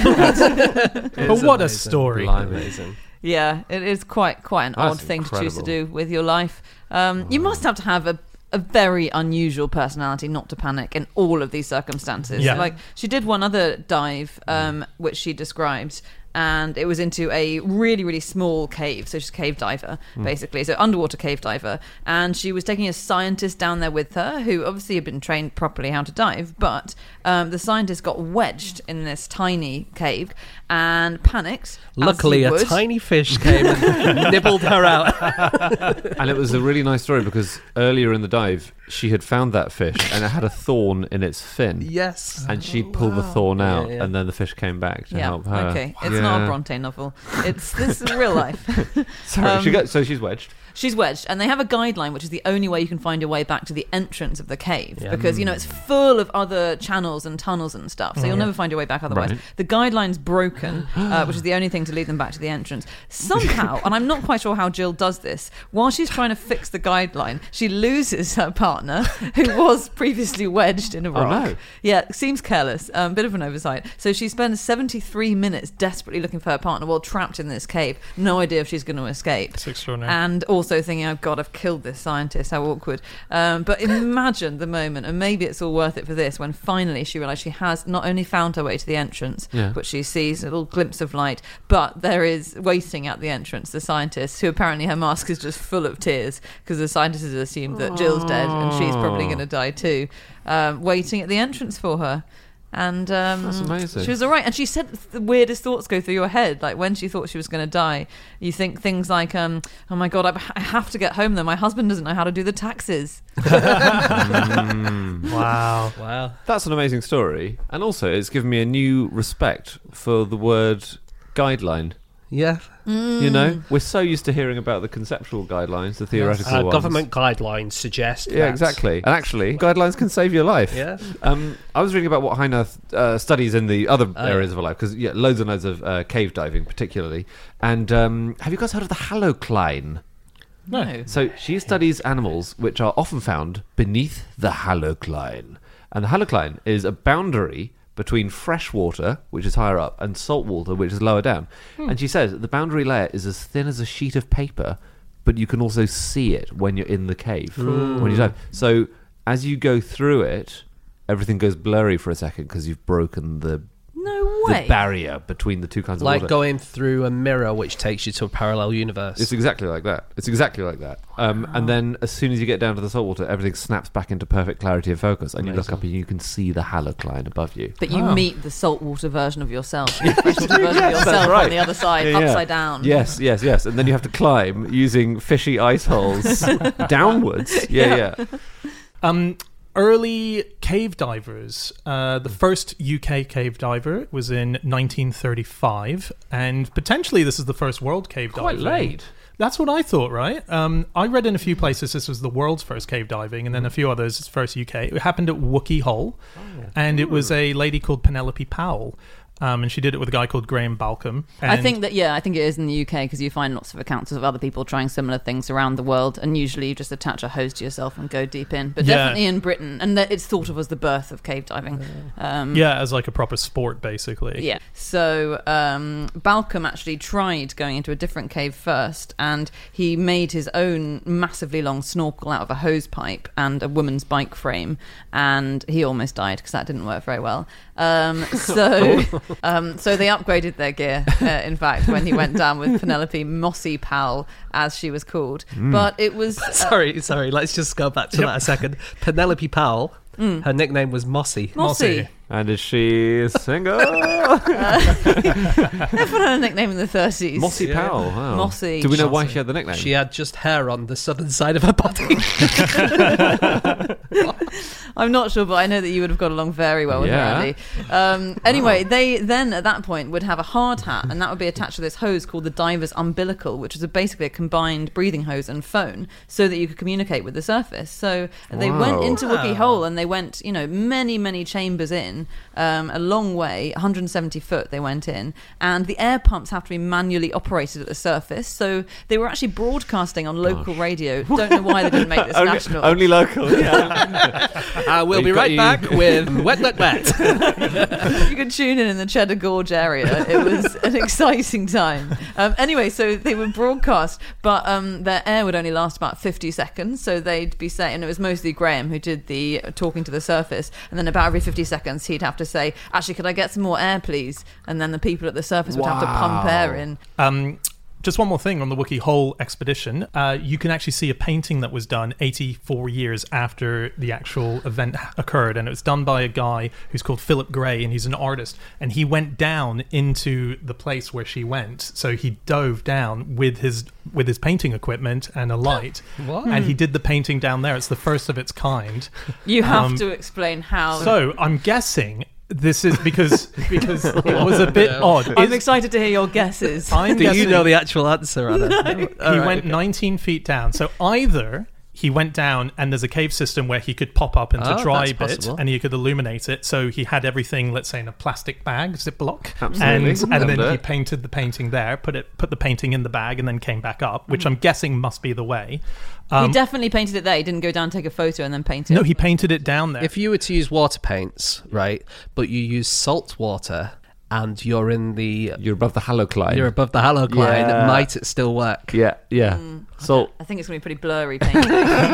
E: But what a story.
H: Amazing.
G: Yeah, it is quite quite an
F: That's
G: odd thing to choose to
F: incredible.
G: do with your life. Um, You must have to have a, a very unusual personality not to panic in all of these circumstances.
E: Yeah.
G: Like, she did one other dive, um, which she described, and it was into a really, really small cave. So she's a cave diver, basically. So underwater cave diver. And she was taking a scientist down there with her, who obviously had been trained properly how to dive. But um, the scientist got wedged in this tiny cave and panicked. as
H: Luckily,
G: he
H: a
G: would.
H: tiny fish came and nibbled her out.
F: And it was a really nice story because earlier in the dive, she had found that fish and it had a thorn in its fin.
H: Yes.
F: And she pulled the thorn out,
H: Yeah, yeah.
F: and then the fish came back to
G: Yeah,
F: help her.
G: okay. It's not a
F: Yeah.
G: Bronte novel. It's this is real life.
F: Sorry, she
G: Um,
F: got, so she's wedged.
G: She's wedged, and they have a guideline, which is the only way you can find your way back to the entrance of the cave,
H: Yeah.
G: because you know it's full of other channels and tunnels and stuff, so you'll never find your way back otherwise.
F: Right.
G: The guideline's broken, uh, which is the only thing to lead them back to the entrance. Somehow, and I'm not quite sure how Jill does this, while she's trying to fix the guideline, she loses her partner, who was previously wedged in a
F: Oh,
G: rock.
F: no.
G: Yeah, seems careless, a um, bit of an oversight. So she spends seventy-three minutes desperately looking for her partner while trapped in this cave, no idea if she's going to escape.
E: It's extraordinary.
G: And also thinking, oh God, I've killed this scientist, how awkward. Um, but imagine the moment, and maybe it's all worth it for this, when finally she realised she has not only found her way to the entrance,
F: Yeah.
G: but she sees a little glimpse of light, but there is waiting at the entrance the scientist, who apparently her mask is just full of tears, because the scientist has assumed that Jill's dead and she's probably going to die too, um, waiting at the entrance for her. And um,
F: That's amazing.
G: she was all right. And she said the weirdest thoughts go through your head. Like when she thought she was going to die, you think things like, um, oh my God, I I have to get home though. My husband doesn't know how to do the taxes.
E: Wow.
H: Wow.
F: That's an amazing story. And also, it's given me a new respect for the word guideline.
H: Yeah.
F: You know, we're so used to hearing about the conceptual guidelines, the theoretical
H: Uh,
F: ones.
H: government guidelines suggest
F: Yeah,
H: that-
F: exactly. And actually, guidelines can save your life.
H: Yeah.
F: Um, I was reading about what Heinath uh, studies in the other
H: Oh,
F: areas
H: yeah.
F: of her life, because yeah, loads and loads of uh, cave diving, particularly. And um, have you guys heard of the halocline?
G: No.
F: So she studies animals which are often found beneath the halocline. And the halocline is a boundary between fresh water, which is higher up, and salt water, which is lower down. And she says the boundary layer is as thin as a sheet of paper, but you can also see it when you're in the cave, when you dive. So as you go through it, everything goes blurry for a second because you've broken the,
G: No
F: the
G: way.
F: barrier between the two kinds of
H: Like
F: water.
H: going through a mirror which takes you to a parallel universe.
F: It's exactly like that. It's exactly like that. Um, And then as soon as you get down to the saltwater, everything snaps back into perfect clarity and focus, and you look
H: Amazing.
F: up and you can see the halocline above you.
G: But you
E: Oh.
G: meet the saltwater version of yourself, the freshwater version of
F: Yes, that's
G: yourself
F: right.
G: on the other side,
F: Yeah, yeah.
G: upside down.
F: Yes, yes, yes. And then you have to climb using fishy ice holes downwards. Yeah, yeah.
E: Um, early cave divers. Uh, the first U K cave diver was in nineteen thirty-five, and potentially this is the first world cave
F: Quite
E: diving.
F: late.
E: That's what I thought, right? Um, I read in a few places this was the world's first cave diving, and then a few others, it's first U K. It happened at Wookey Hole, and it was a lady called Penelope Powell. Um, and she did it with a guy called Graham Balcom.
G: I
E: And-
G: think that, yeah, I think it is in the U K because you find lots of accounts of other people trying similar things around the world, and usually you just attach a hose to yourself and go deep in. But
E: Yeah.
G: definitely in Britain, and that it's thought of as the birth of cave diving. Um,
E: yeah, as like a proper sport, basically.
G: Yeah. So um, Balcom actually tried going into a different cave first, and he made his own massively long snorkel out of a hose pipe and a woman's bike frame, and he almost died because that didn't work very well. Um, so Um, so they upgraded their gear, uh, in fact, when he went down with Penelope Mossy Powell, as she was called.
F: Mm.
G: But it was... Uh,
H: sorry, sorry, let's just go back to
E: Yep.
H: that a second. Penelope Powell,
G: Mm.
H: her nickname was Mossy.
G: Mossy.
F: And is she single?
G: Everyone had a nickname in the thirties.
F: Mossy
H: Yeah.
F: Powell. Wow.
G: Mossy.
F: Do we know why
H: Mossy.
F: she had the nickname?
H: She had just hair on the southern side of her body.
G: I'm not sure, but I know that you would have got along very well with
F: Yeah.
G: her, Andy. Um, anyway, they then at that point would have a hard hat, and that would be attached to this hose called the diver's umbilical, which was a, basically a combined breathing hose and phone, so that you could communicate with the surface. So they
F: Wow.
G: went into Wookiee
E: Wow.
G: Hole, and they went, you know, many, many chambers in, um, a long way, one hundred seventy foot they went in, and the air pumps have to be manually operated at the surface. So they were actually broadcasting on local radio. Don't know why they didn't make this
F: only,
G: national.
F: only local. Yeah.
H: uh, we'll
F: We've
H: be
F: got
H: right
F: you.
H: back with Wet Wet Wet.
G: You could tune in in the Cheddar Gorge area. It was an exciting time. Um, anyway, so they would broadcast, but um, their air would only last about fifty seconds. So they'd be saying, and it was mostly Graham who did the talking to the surface, and then about every fifty seconds he'd have to say, actually, could I get some more air, please? And then the people at the surface would have to pump
F: Wow.
G: air in.
E: Um, just one more thing on the Wookiee Hole expedition. Uh, you can actually see a painting that was done eighty-four years after the actual event occurred, and it was done by a guy who's called Philip Gray, and he's an artist. And he went down into the place where she went, so he dove down with his with his painting equipment and a light,
H: What?
E: and he did the painting down there. It's the first of its kind.
G: You have
E: Um,
G: to explain how.
E: So I'm guessing this is because because it was a bit odd.
G: I'm
E: Is-
G: excited to hear your guesses.
E: I'm
H: Do you
E: guessing-
H: know the actual answer, Anna?
E: he went nineteen feet down. So either he went down and there's a cave system where he could pop up into
H: Oh,
E: tribe
H: that's
E: it
H: possible.
E: and he could illuminate it. So he had everything, let's say, in a plastic bag, Ziploc.
F: Absolutely.
E: And, and then
F: That'll
E: he
F: do.
E: painted the painting there, put it, put the painting in the bag and then came back up, which I'm guessing must be the way. Um,
G: he definitely painted it there. He didn't go down, take a photo, and then paint it.
E: no, he painted it down there.
H: If you were to use water paints, right, but you use salt water and you're in the
F: You're above the halocline.
H: you're above the halocline,
F: Yeah.
H: might it still work?
F: Yeah, yeah. So,
G: I think it's going to be pretty blurry painting.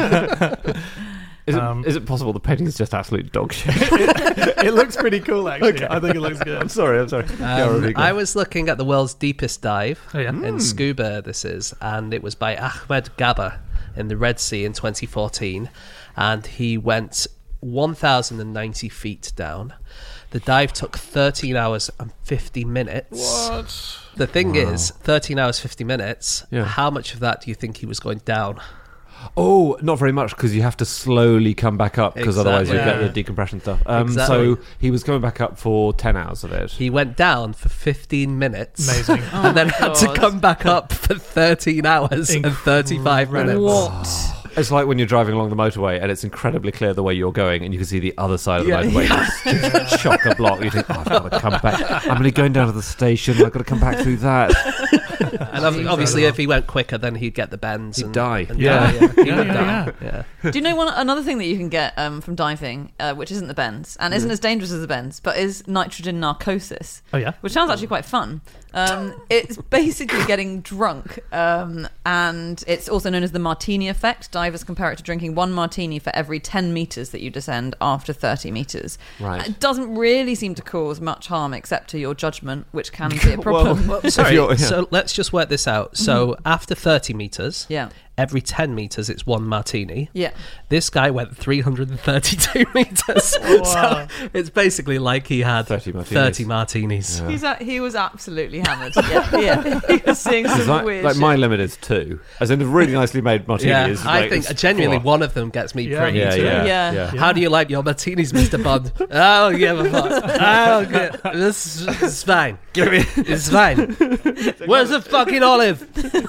F: is it,
E: Um,
F: is it possible the painting is just absolute dog shit?
E: it looks pretty cool, actually. I think it looks good.
F: I'm sorry, I'm sorry. Yeah,
H: Um,
F: really good.
H: I was looking at the world's deepest dive
E: Oh, yeah?
H: in scuba, this is, and it was by Ahmed Gaba in the Red Sea in twenty fourteen, and he went one thousand ninety feet down. The dive took thirteen hours and fifty minutes.
E: What?
H: The thing is, thirteen hours, fifty minutes,
F: Yeah.
H: how much of that do you think he was going down?
F: Oh, not very much, because you have to slowly come back up, because otherwise you
H: Exactly.
F: get
E: Yeah.
F: the decompression stuff. Um,
H: Exactly.
F: So he was coming back up for ten hours of it.
H: He went down for fifteen minutes.
E: Amazing.
H: And then had to
G: God.
H: come back up for thirteen hours and thirty-five minutes.
G: What?
F: It's like when you're driving along the motorway and it's incredibly clear the way you're going, and you can see the other side of the
H: Yeah.
F: motorway just chock a block. You think, oh, I've got to come back. I'm only going down to the station. I've got to come back through that.
H: And ob- obviously, if he went quicker, then he'd get the bends.
F: He'd
H: and,
F: die.
H: and
E: Yeah.
H: die, yeah. He
E: Yeah,
H: would
E: yeah,
H: die. Yeah.
G: Do you know one, another thing that you can get um, from diving, uh, which isn't the bends, and isn't as dangerous as the bends, but is nitrogen narcosis?
E: Oh, yeah?
G: Which sounds actually quite fun. Um, it's basically getting drunk, um, and it's also known as the martini effect. Divers compare it to drinking one martini for every ten meters that you descend after thirty meters.
F: Right.
G: It doesn't really seem to cause much harm except to your judgment, which can be a problem.
H: Well, sorry,
F: you're- yeah.
H: so let's just work this out. So after thirty meters,
G: Yeah.
H: every ten meters, it's one martini.
G: Yeah.
H: This guy went three hundred thirty-two meters. So it's basically like he had
F: thirty martinis.
H: thirty martinis.
F: Yeah.
G: He's a, he was absolutely hammered. Yeah, yeah. He was seeing some
F: It's like,
G: weird
F: like
G: shit.
F: my limit is two. As in, a really nicely made martini
H: Yeah,
F: is
H: I
F: like,
H: think
F: it's
H: genuinely
F: four.
H: one of them gets me
E: Yeah,
H: pretty.
E: me
F: Yeah,
E: too.
F: yeah,
G: Yeah.
F: yeah.
H: How do you like your martinis, Mister Bond? Oh, give a fuck. Oh, good. This is fine. It's fine. Where's the fucking olive?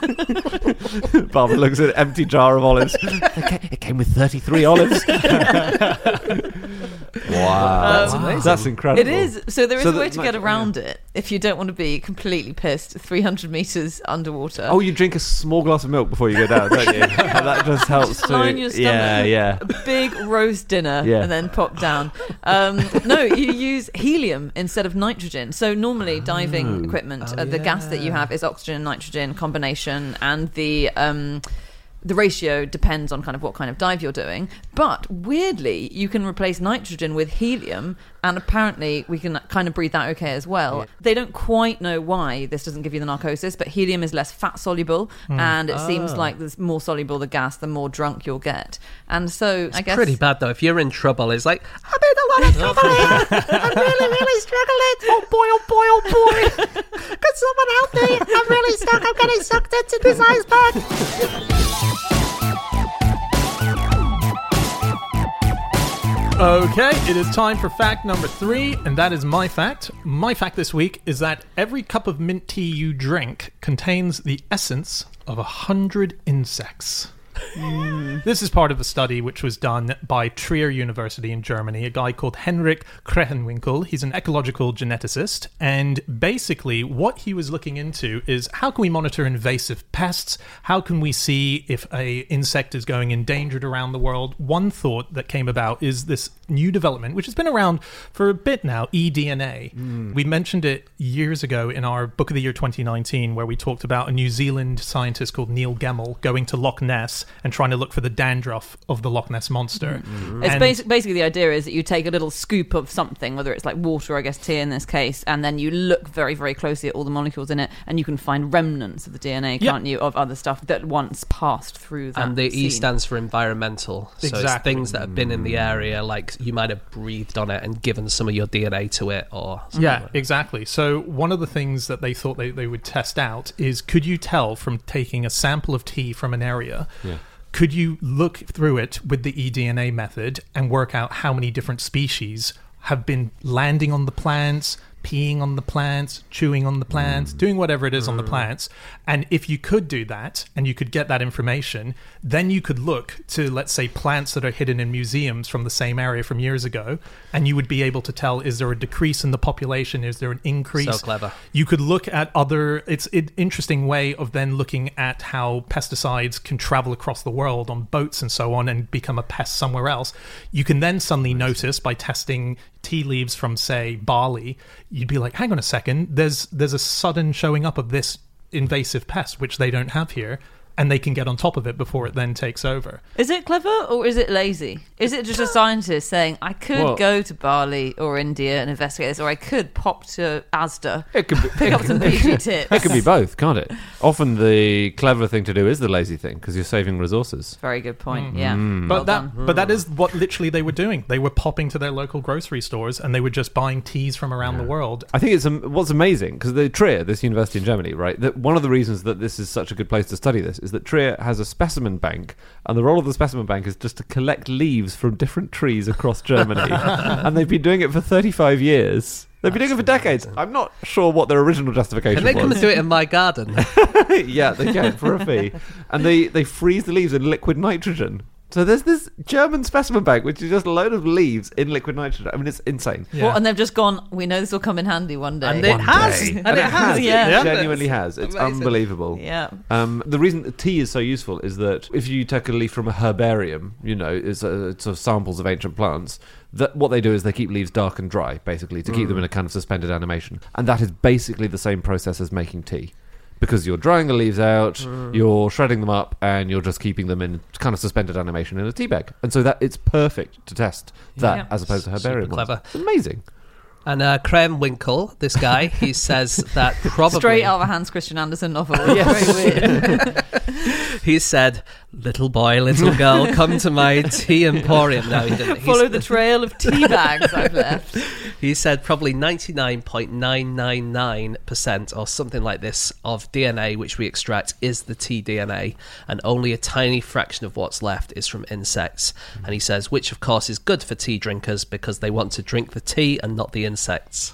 F: Barbara looks at an empty jar of olives. It came with thirty-three olives. Wow.
H: That's amazing.
F: That's incredible.
G: It is. So there is
F: So
G: a way
F: that-
G: to get
F: like,
G: around it if you don't want to be completely pissed three hundred meters underwater.
F: Oh, you drink a small glass of milk before you go down, don't you? That just helps
G: Just
F: too.
G: line your stomach.
F: Yeah, yeah.
G: A big roast dinner
F: Yeah.
G: and then pop down. Um, no, you use helium instead of nitrogen. So normally diving equipment,
H: Oh,
G: uh, the gas that you
H: yeah.
G: have is oxygen and nitrogen combination, and the um, the ratio depends on kind of what kind of dive you're doing. But weirdly, you can replace nitrogen with helium, and apparently we can kind of breathe that okay as well. Yeah. They don't quite know why this doesn't give you the narcosis, but helium is less fat soluble, mm. and it oh. seems like there's more soluble the gas, the more drunk you'll get. And so
H: it's
G: I guess
H: pretty bad though. If you're in trouble, it's like, I'm in a lot of trouble here. I'm really, really struggling. Oh boy, oh boy, oh boy. Can someone help me? I'm really stuck. I'm getting sucked into this iceberg.
E: Okay, it is time for fact number three, and that is my fact. My fact this week is that every cup of mint tea you drink contains the essence of a hundred insects. Mm. This is part of a study which was done by Trier University in Germany, a guy called Henrik Krechenwinkel. He's an ecological geneticist, and basically what he was looking into is how can we monitor invasive pests? How can we see if a insect is going endangered around the world? One thought that came about is this new development, which has been around for a bit now, eDNA. Mm. We mentioned it years ago in our Book of the Year twenty nineteen, where we talked about a New Zealand scientist called Neil Gemmell going to Loch Ness and trying to look for the dandruff of the Loch Ness Monster.
G: Mm-hmm. It's basic, basically the idea is that you take a little scoop of something, whether it's like water or I guess tea in this case, and then you look very, very closely at all the molecules in it, and you can find remnants of the D N A, can't yep. you, of other stuff that once passed through that
H: And the
G: scene.
H: E stands for environmental. So
E: exactly.
H: it's things that have been in the area, like you might have breathed on it and given some of your D N A to it, or something
E: yeah,
H: like that.
E: exactly. So one of the things that they thought they, they would test out is, could you tell from taking a sample of tea from an area, yeah. could you look through it with the eDNA method and work out how many different species have been landing on the plants, peeing on the plants, chewing on the plants, mm. doing whatever it is mm. on the plants? And if you could do that and you could get that information, then you could look to, let's say, plants that are hidden in museums from the same area from years ago, and you would be able to tell, is there a decrease in the population? Is there an increase?
H: So clever.
E: You could look at other... It's an interesting way of then looking at how pesticides can travel across the world on boats and so on and become a pest somewhere else. You can then suddenly notice by testing tea leaves from, say, barley, you'd be like, hang on a second, there's there's a sudden showing up of this invasive pest, which they don't have here, and they can get on top of it before it then takes over.
G: Is it clever or is it lazy? Is it just a scientist saying, I could
F: well,
G: go to Bali or India and investigate this, or I could pop to Asda,
F: it could be,
G: pick up some P G tips?
F: It could be both, can't it? Often the clever thing to do is the lazy thing, because you're saving resources.
G: Very good point,
E: mm.
G: yeah.
F: Mm.
E: But
G: well
E: that
G: done.
E: but that is what literally they were doing. They were popping to their local grocery stores and they were just buying teas from around yeah. the world.
F: I think it's um, what's amazing, because the Trier, this university in Germany, right, that one of the reasons that this is such a good place to study this is that Trier has a specimen bank, and the role of the specimen bank is just to collect leaves from different trees across Germany. And they've been doing it for thirty-five years. They've been That's doing it for decades. Amazing. I'm not sure what their original justification was.
H: Can they come and do it in my garden?
F: Yeah, they can, for a fee. And they, they freeze the leaves in liquid nitrogen. So there's this German specimen bank, which is just a load of leaves in liquid nitrogen. I mean, it's insane.
G: Yeah. Well, and they've just gone, we know this will come in handy one day.
H: And it
F: one
H: has.
F: Day.
H: And, and it, it has.
F: has.
G: Yeah.
F: It genuinely has. It's
G: Amazing.
F: Unbelievable.
G: Yeah.
F: Um, the reason that tea is so useful is that if you take a leaf from a herbarium, you know, it's, a, it's sort of samples of ancient plants, that what they do is they keep leaves dark and dry, basically, to keep mm. them in a kind of suspended animation. And that is basically the same process as making tea. Because you're drying the leaves out, mm. you're shredding them up, and you're just keeping them in kind of suspended animation in a tea bag. And so that it's perfect to test that yeah. as opposed to herbarium.
H: Super clever.
F: It's amazing.
H: And uh, Krechenwinkel, this guy, he says that probably...
G: Straight out of a Hans Christian Andersen novel.
F: Yes.
G: Very weird.
H: He said, little boy, little girl, come to my tea emporium. No, he didn't. He's,
G: Follow the trail of tea bags I've left.
H: He said probably ninety-nine point nine nine nine percent or something like this of D N A which we extract is the tea D N A, and only a tiny fraction of what's left is from insects. Mm. And he says, which of course is good for tea drinkers because they want to drink the tea and not the insects.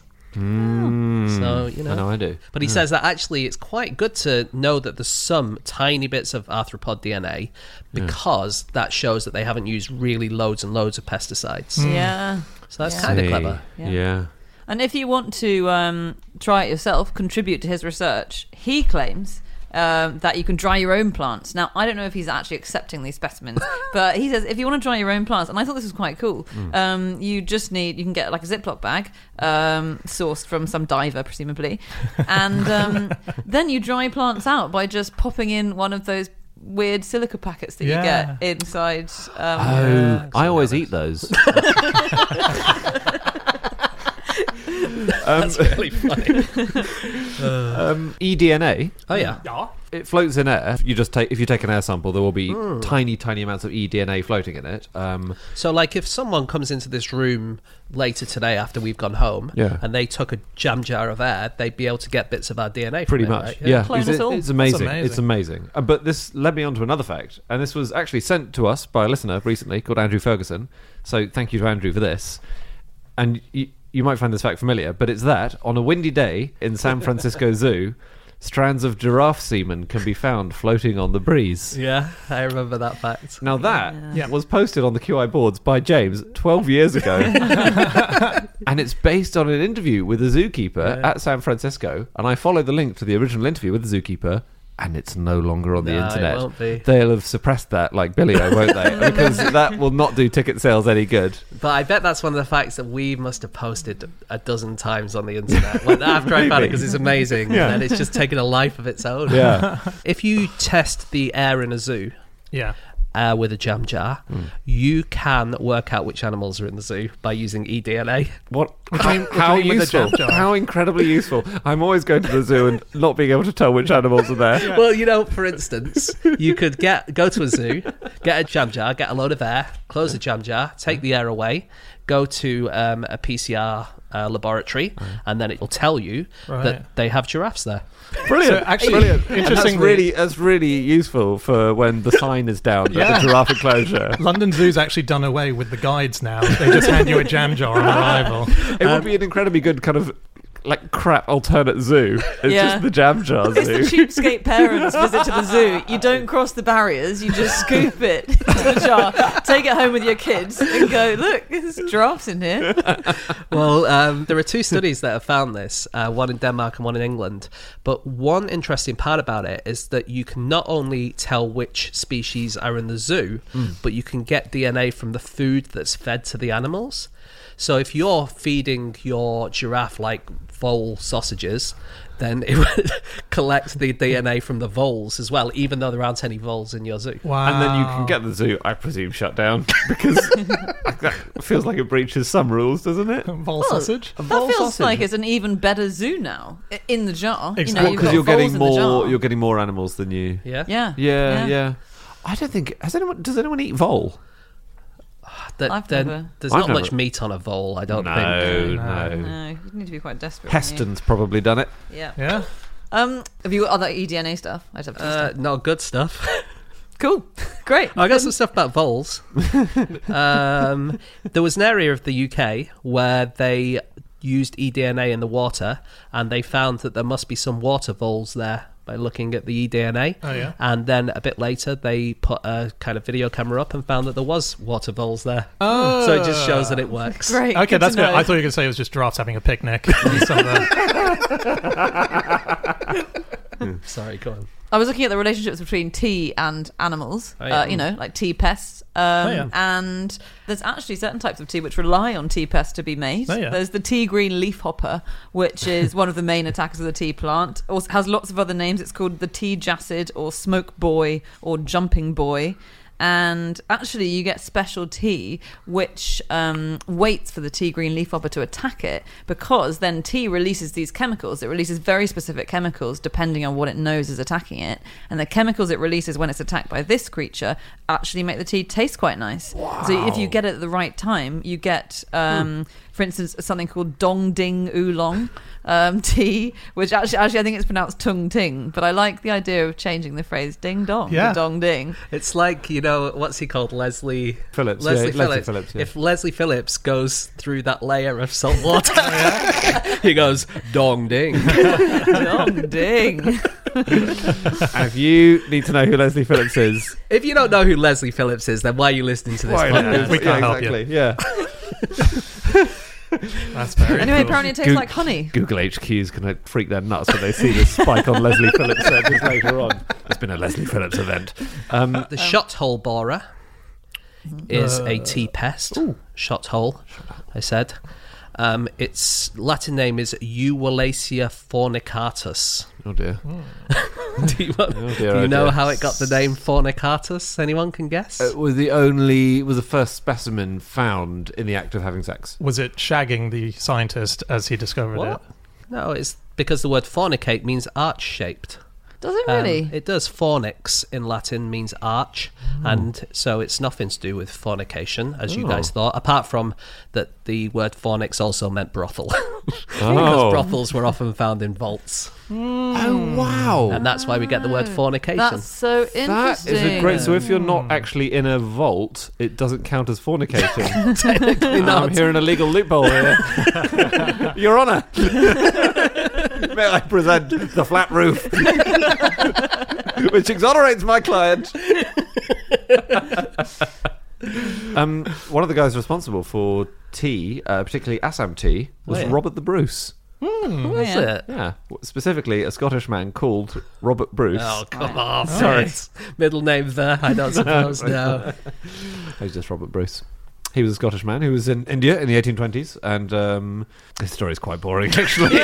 F: Mm.
H: So, you know.
F: I know I do.
H: But he yeah. says that actually it's quite good to know that there's some tiny bits of arthropod D N A because yeah. that shows that they haven't used really loads and loads of pesticides.
G: Mm. Yeah.
H: So that's
G: yeah.
H: kind of clever.
F: Yeah. yeah.
G: And if you want to um, try it yourself, contribute to his research, he claims Um, that you can dry your own plants. Now, I don't know if he's actually accepting these specimens, but he says if you want to dry your own plants, and I thought this was quite cool, mm. um, you just need, you can get like a Ziploc bag, um, sourced from some diver, presumably, and um, then you dry plants out by just popping in one of those weird silica packets that
E: Yeah.
G: you get inside. Um,
F: Oh,
E: Yeah,
F: I always eat those. um,
H: That's really funny.
F: um, eDNA.
H: Oh yeah.
E: Yeah.
F: It floats in air. You just take if you take an air sample, there will be tiny, tiny amounts of eDNA floating in it. Um,
H: So, like, if someone comes into this room later today after we've gone home,
F: Yeah.
H: and they took a jam jar of air, they'd be able to get bits of our D N A. From
F: Pretty
H: it,
F: much,
H: right?
F: yeah.
G: Clone
F: It's,
G: us all.
F: it's amazing.
E: That's amazing.
F: It's amazing. Uh, but this led me on to another fact, and this was actually sent to us by a listener recently called Andrew Ferguson. So thank you to Andrew for this. And you, you might find this fact familiar, but it's that on a windy day in San Francisco Zoo, strands of giraffe semen can be found floating on the breeze.
H: Yeah, I remember that fact.
F: Now that
E: Yeah.
F: was posted on the Q I boards by James twelve years ago. And it's based on an interview with a zookeeper
H: Yeah.
F: at San Francisco. And I followed the link to the original interview with the zookeeper, and it's no longer on the
H: No, it
F: internet.
H: won't be.
F: They'll have suppressed that like Billy-O, won't they? Because that will not do ticket sales any good.
H: But I bet that's one of the facts that we must have posted a dozen times on the internet. When, after I found it,
F: Maybe.
H: because it's amazing,
F: Yeah.
H: and it's just taken a life of its own.
F: Yeah.
H: If you test the air in a zoo
E: Yeah.
H: uh, with a jam jar, you can work out which animals are in the zoo by using eDNA.
F: What? How, how
E: do you mean with a
F: useful?
E: jam jar?
F: How incredibly useful. I'm always going to the zoo and not being able to tell which animals are there.
H: Well, you know, for instance, you could get go to a zoo, get a jam jar, get a load of air, close the jam jar, take the air away, go to um, a P C R uh, laboratory, and then it will tell you
E: Right.
H: that they have giraffes there.
F: Brilliant.
E: So actually,
F: Brilliant. And that's
E: interestingly-
F: really that's really useful for when the sign is down
E: Yeah.
F: at the giraffe enclosure.
E: London Zoo's actually done away with the guides now. They just hand you a jam jar on arrival.
F: It would be an incredibly good kind of like crap alternate zoo. It's
G: Yeah.
F: just the jam jar
G: It's the
F: zoo.
G: cheapskate parents' visit to the zoo. You don't cross the barriers. You just scoop it into the jar, take it home with your kids, and go, look, there's giraffes in here.
H: Well, um, there are two studies that have found this, uh, one in Denmark and one in England. But one interesting part about it is that you can not only tell which species are in the zoo, but you can get D N A from the food that's fed to the animals. So if you're feeding your giraffe like vole sausages, then it would collect the D N A from the voles as well, even though there aren't any voles in your zoo.
E: Wow.
F: And then you can get the zoo, I presume, shut down because that feels like it breaches some rules, doesn't it?
E: Vol
G: Well,
E: sausage.
F: A
G: That
F: vole
G: feels
F: sausage.
G: like it's an even better zoo now i- in the jar.
E: Exactly.
G: You know, you've
F: Because
G: got
F: you're
G: voles
F: getting
G: in the
F: more.
G: jar.
F: You're getting more animals than you.
H: Yeah?
G: Yeah.
F: Yeah, yeah. I don't think has anyone. Does anyone eat vole?
H: That,
G: I've
H: then
G: never-
H: there's
F: I've
H: not much
F: never-
H: meat on a vole, I don't
F: No,
H: think.
F: no.
G: No, you need to be quite desperate. don't you?
F: Heston's probably done it.
G: Yeah.
E: Yeah.
G: Um, have you got other eDNA stuff? I just have two
H: Uh,
G: stuff.
H: not good stuff.
G: Cool. Great.
H: I got some stuff about voles. um, there was an area of the U K where they used eDNA in the water, and they found that there must be some water voles there by looking at the eDNA.
E: Oh, yeah.
H: And then a bit later, they put a kind of video camera up and found that there was water voles there.
E: Oh.
H: So it just shows that it works.
G: Great.
E: Okay,
G: good
E: that's
G: to
E: good.
G: know.
E: I thought you were going to say it was just giraffes having a picnic. Some of the-
H: Sorry, go on.
G: I was looking at the relationships between tea and animals,
H: Oh, yeah.
G: uh, you know, like tea pests. Um,
E: Oh, yeah.
G: And there's actually certain types of tea which rely on tea pests to be made.
E: Oh, yeah.
G: There's the tea green leafhopper, which is one of the main attackers of the tea plant. Also has lots of other names. It's called the tea jacid or smoke boy or jumping boy. And actually, you get special tea which um, waits for the tea green leafhopper to attack it, because then tea releases these chemicals. It releases very specific chemicals depending on what it knows is attacking it. And the chemicals it releases when it's attacked by this creature actually make the tea taste quite nice. So if you get it at the right time, you get, um, for instance, something called Dong Ding Oolong um, tea, which actually, actually I think it's pronounced Tung Ting, but I like the idea of changing the phrase ding dong
E: Yeah.
G: to dong ding.
H: It's like, you know, what's he called? Leslie
F: Phillips,
H: Leslie
F: yeah,
H: Phillips.
F: Leslie Phillips, yeah.
H: If Leslie Phillips goes through that layer of salt water, he goes, dong ding.
G: Dong ding.
F: And if you need to know who Leslie Phillips is,
H: If you don't know who Leslie Phillips is, then why are you listening to this
F: why
H: podcast?
F: not?
E: We can't
F: yeah,
E: help you.
F: exactly. Yeah.
E: That's very
G: Anyway,
E: cool.
G: apparently it tastes
F: Goog-
G: like honey.
F: Google H Q is going to freak their nuts when they see this spike on Leslie Phillips searches later on. It's been a Leslie Phillips event. Um,
H: The shot hole borer is a
E: Uh,
H: tea pest. Shot hole, I said. Um, its Latin name is Euwalacia fornicatus.
F: Oh dear.
H: do you, want,
F: Oh dear,
H: do you
F: oh
H: know
F: dear.
H: how it got the name fornicatus? Anyone can guess?
F: It was the only, was the first specimen found in the act of having sex.
E: Was it shagging the scientist as he discovered
H: What?
E: it?
H: No, it's because the word fornicate means arch-shaped.
G: Does it
H: Um,
G: really?
H: it does. Fornix in Latin means arch, and so it's nothing to do with fornication, as you
F: Oh.
H: guys thought, apart from that the word fornix also meant brothel. Because
F: Oh.
H: brothels were often found in vaults.
F: Oh, wow.
H: And that's why we get the word fornication.
G: That's so
F: That
G: interesting.
F: is a great. So if you're not actually in a vault, it doesn't count as fornicating.
H: Technically
F: I'm
H: not.
F: hearing a legal loophole here. Your Honour, may I present the flat roof, which exonerates my client. um, one of the guys responsible for tea, uh, particularly Assam tea, was
H: Oh, yeah.
F: Robert the Bruce.
H: Who was
G: Yeah.
H: it?
F: Yeah, specifically a Scottish man called Robert Bruce.
H: Oh, come on.
F: Sorry.
H: Middle name there, I don't suppose, no.
F: He's just Robert Bruce. He was a Scottish man who was in India in the eighteen twenties, and um, his story is quite boring, actually.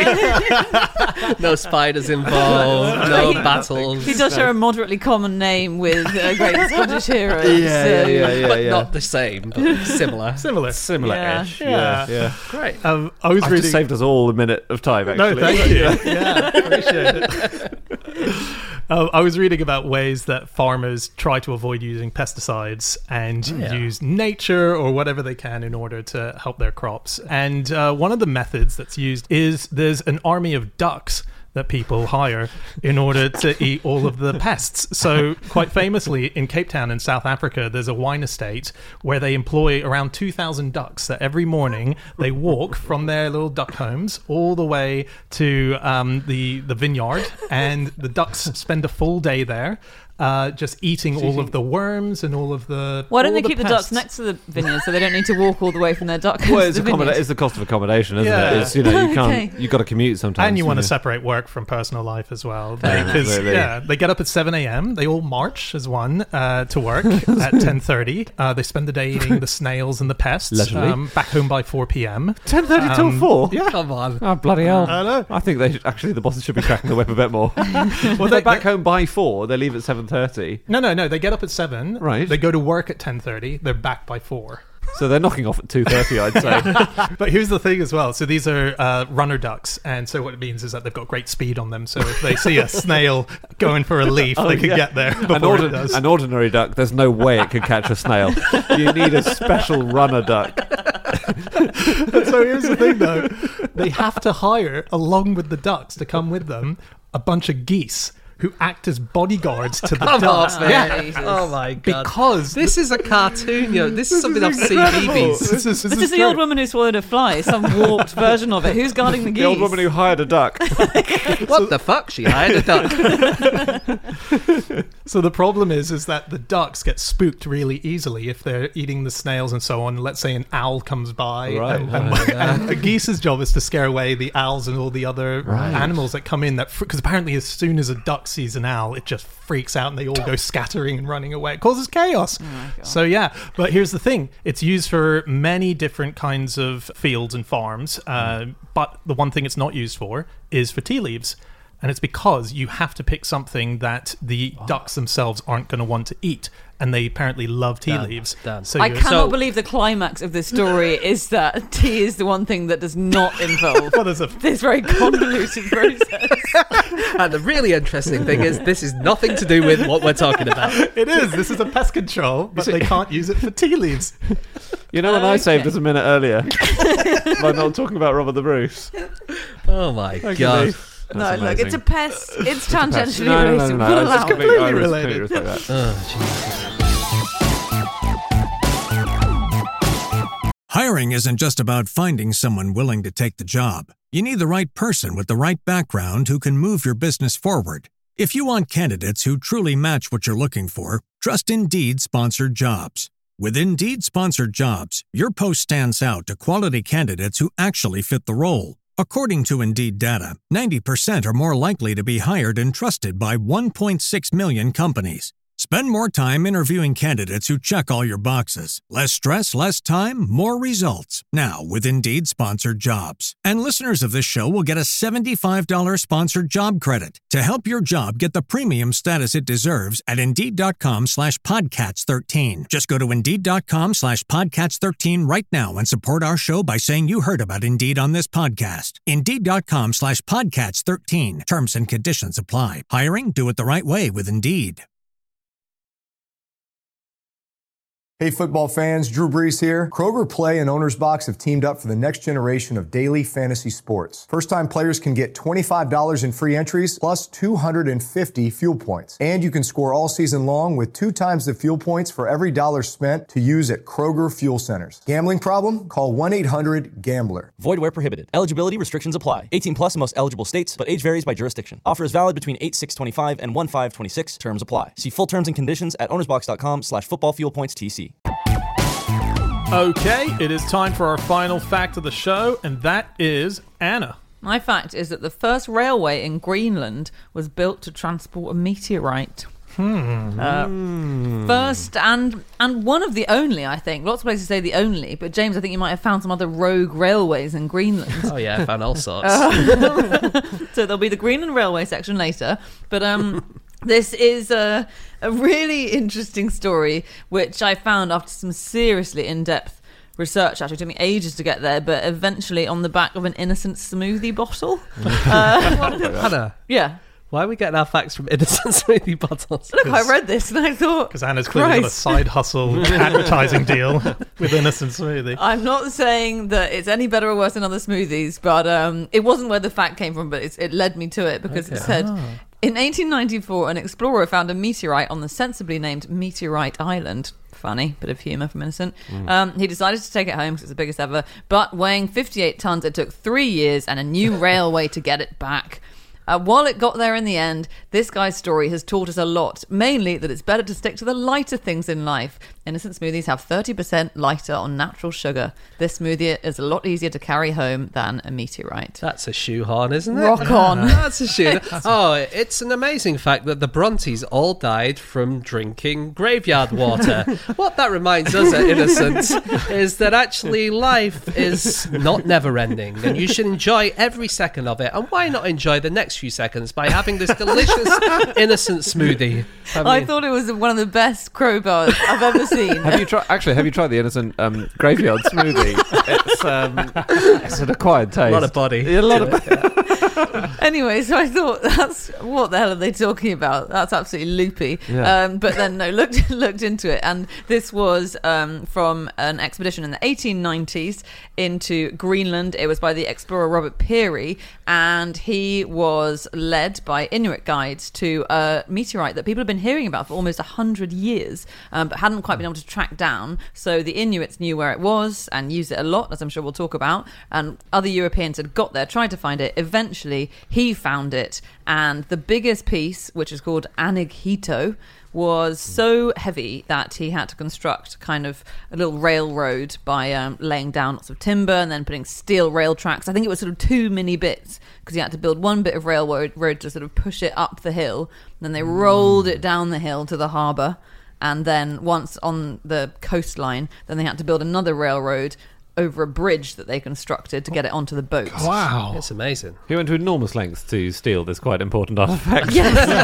H: No spiders involved, no battles.
G: He does share a moderately common name with a great Scottish hero.
F: Yeah,
G: so-
F: yeah, yeah, yeah,
H: but
F: yeah.
H: not the same, but similar.
E: Similar.
F: Similar-ish.
E: Yeah.
F: Yeah, yeah.
H: Great.
E: Um, I was
F: I've
E: reading.
F: just saved us all a minute of time,
E: No,
F: actually.
E: thank you. Yeah, appreciate it. Um, I was reading about ways that farmers try to avoid using pesticides and
H: Yeah.
E: use nature or whatever they can in order to help their crops. And uh, one of the methods that's used is there's an army of ducks that people hire in order to eat all of the pests. So quite famously in Cape Town in South Africa, there's a wine estate where they employ around two thousand ducks that every morning they walk from their little duck homes all the way to um, the, the vineyard, and the ducks spend a full day there. Uh, just eating all of the worms and all of the.
G: Why don't
E: all
G: they keep the ducks
E: pests.
G: next to the vineyard so they don't need to walk all the way from their duck
F: Well,
G: homes
F: it's,
G: to the
F: accommoda-
G: vineyard?
F: it's the cost of accommodation, isn't
E: Yeah.
F: it? It's, you know, you can't.
G: Okay.
F: You've got to commute sometimes.
E: And you want to
F: know.
E: separate work from personal life as well.
F: Yeah,
E: Because
F: absolutely.
E: yeah, they get up at seven a.m. They all march as one uh, to work at ten thirty. Uh, they spend the day eating the snails and the pests.
F: Leisurely.
E: Um, back home by four p.m.
F: ten thirty
E: Um,
F: till four.
E: Yeah.
H: Come on.
F: Oh, bloody hell.
E: I know.
F: I think they should, actually the bosses should be cracking the whip a bit more.
E: Well,
F: They're
E: they,
F: back
E: they-
F: home by four. They leave at seven thirty.
E: No, no, no. They get up at seven.
F: Right.
E: They go to work at ten thirty. They're back by four.
F: So they're knocking off at two thirty, I'd say.
E: But here's the thing as well. So these are uh, runner ducks, and so what it means is that they've got great speed on them. So if they see a snail going for a leaf,
F: Oh,
E: they can
F: yeah.
E: get there before
F: An, ordi-
E: it does.
F: an ordinary duck, there's no way it could catch a snail. You need a special runner duck.
E: So here's the thing, though. They have to hire, along with the ducks, to come with them, a bunch of geese who act as bodyguards to the
H: Come
E: ducks.
H: on, man.
G: Jesus.
H: Oh my god.
E: Because
H: this is a cartoon, yo. This is something off C B
E: incredible.
H: B S.
E: This is, this
G: This
E: is
G: is the old
E: great.
G: woman who swallowed a fly, some warped version of it. Who's guarding the geese?
F: The old woman who hired a duck.
H: What the fuck? She hired a duck.
E: So the problem is, is that the ducks get spooked really easily if they're eating the snails and so on. Let's say an owl comes by,
F: Right.
E: and, and, and a geese's job is to scare away the owls and all the other
F: Right.
E: animals that come in. That because apparently, as soon as a duck sees an owl, it just freaks out and they all go scattering and running away. It causes chaos. So yeah, but here's the thing: it's used for many different kinds of fields and farms. Uh, but the one thing it's not used for is for tea leaves. And it's because you have to pick something that the ducks themselves aren't going to want to eat. And they apparently love tea
H: Done,
E: leaves.
H: done.
E: So
G: I
E: you're-
G: cannot
H: So-
G: believe the climax of this story is that tea is the one thing that does not involve
E: Well, there's a-
G: this very convoluted process.
H: And the really interesting thing is, this is nothing to do with what we're talking about.
E: It is. This is a pest control, but they can't use it for tea leaves.
F: You know when I
G: Okay.
F: saved us a minute earlier by not talking about Robert the Bruce?
H: Oh my god.
F: me.
G: No,
F: That's
G: look, it's a
F: amazing.
G: pest. It's tangentially
F: No, no, no,
G: related.
F: no,
G: Put
F: no.
G: it
F: It's
G: out.
F: completely, I
E: Completely
F: completely
E: related.
F: respect that.
H: Oh,
A: Hiring isn't just about finding someone willing to take the job. You need the right person with the right background who can move your business forward. If you want candidates who truly match what you're looking for, trust Indeed Sponsored Jobs. With Indeed Sponsored Jobs, your post stands out to quality candidates who actually fit the role. According to Indeed data, ninety percent are more likely to be hired and trusted by one point six million companies. Spend more time interviewing candidates who check all your boxes. Less stress, less time, more results. Now, with Indeed sponsored jobs. And listeners of this show will get a seventy-five dollars sponsored job credit to help your job get the premium status it deserves at Indeed.com slash Podcats 13. Just go to Indeed.com slash Podcats 13 right now and support our show by saying you heard about Indeed on this podcast. Indeed.com slash Podcats 13. Terms and conditions apply. Hiring? Do it the right way with Indeed.
B: Hey football fans, Drew Brees here. Kroger Play and Owner's Box have teamed up for the next generation of daily fantasy sports. First-time players can get twenty-five dollars in free entries plus two hundred fifty fuel points. And you can score all season long with two times the fuel points for every dollar spent to use at Kroger Fuel Centers. Gambling problem? Call one eight hundred gambler.
C: Void where prohibited. Eligibility restrictions apply. eighteen plus in most eligible states, but age varies by jurisdiction. Offer is valid between eight six twenty-five and one five twenty-six. Terms apply. See full terms and conditions at ownersbox.com slash football fuel points TC.
E: Okay, it is time for our final fact of the show, and that is Anna.
G: My fact is that the first railway in Greenland was built to transport a meteorite.
E: Hmm.
G: Uh, first and and one of the only, I think. Lots of places say the only, but James, I think you might have found some other rogue railways in Greenland.
H: Oh yeah, I found all sorts.
G: So there'll be the Greenland Railway section later, but um. This is a, a really interesting story, which I found after some seriously in-depth research. Actually, it took me ages to get there, but eventually on the back of an innocent smoothie bottle. uh,
H: Hannah,
G: yeah.
H: why are we getting our facts from innocent smoothie bottles?
G: Look, I read this and I thought...
E: Because Anna's clearly got a side hustle advertising deal with Innocent Smoothie.
G: I'm not saying that it's any better or worse than other smoothies, but um, it wasn't where the fact came from, but it's, it led me to it because
H: Okay.
G: it said...
E: Ah.
G: In eighteen ninety-four, an explorer found a meteorite on the sensibly named Meteorite Island. Funny, bit of humour from Innocent. Mm. Um, he decided to take it home because it's the biggest ever, but weighing fifty-eight tons, it took three years and a new railway to get it back. Uh, while it got there in the end, this guy's story has taught us a lot, mainly that it's better to stick to the lighter things in life. Innocent smoothies have thirty percent lighter on natural sugar. This smoothie is a lot easier to carry home than a meteorite.
H: That's a shoehorn, isn't it?
G: Rock on.
H: That's a shoe. Oh, it's an amazing fact that the Brontes all died from drinking graveyard water. What that reminds us at Innocent is that actually life is not never-ending, and you should enjoy every second of it. And why not enjoy the next few seconds by having this delicious Innocent smoothie? I,
G: I
H: mean,
G: thought it was one of the best crowbars I've ever seen.
F: Have you tried? Actually, have you tried the Innocent um, graveyard smoothie? It's um, it's an acquired taste.
H: a lot of body.
F: Yeah, a lot of.
G: Anyway, so I thought, that's what the hell are they talking about? That's absolutely loopy.
F: Yeah.
G: Um, but then no, looked looked into it, and this was um, from an expedition in the eighteen nineties into Greenland. It was by the explorer Robert Peary, and he was led by Inuit guides to a meteorite that people have been hearing about for almost a hundred years, um, but hadn't quite been able to track down. So the Inuits knew where it was and used it a lot, as I'm sure we'll talk about. And other Europeans had got there, tried to find it. Eventually, he found it, and the biggest piece, which is called Anighito, was so heavy that he had to construct kind of a little railroad by um, laying down lots of timber and then putting steel rail tracks. I think it was sort of two mini bits because he had to build one bit of railroad road to sort of push it up the hill. Then they rolled it down the hill to the harbour, and then once on the coastline, then they had to build another railroad over a bridge that they constructed to get it onto the boat.
E: Wow.
H: It's amazing.
F: He went to enormous lengths to steal this quite important artifact.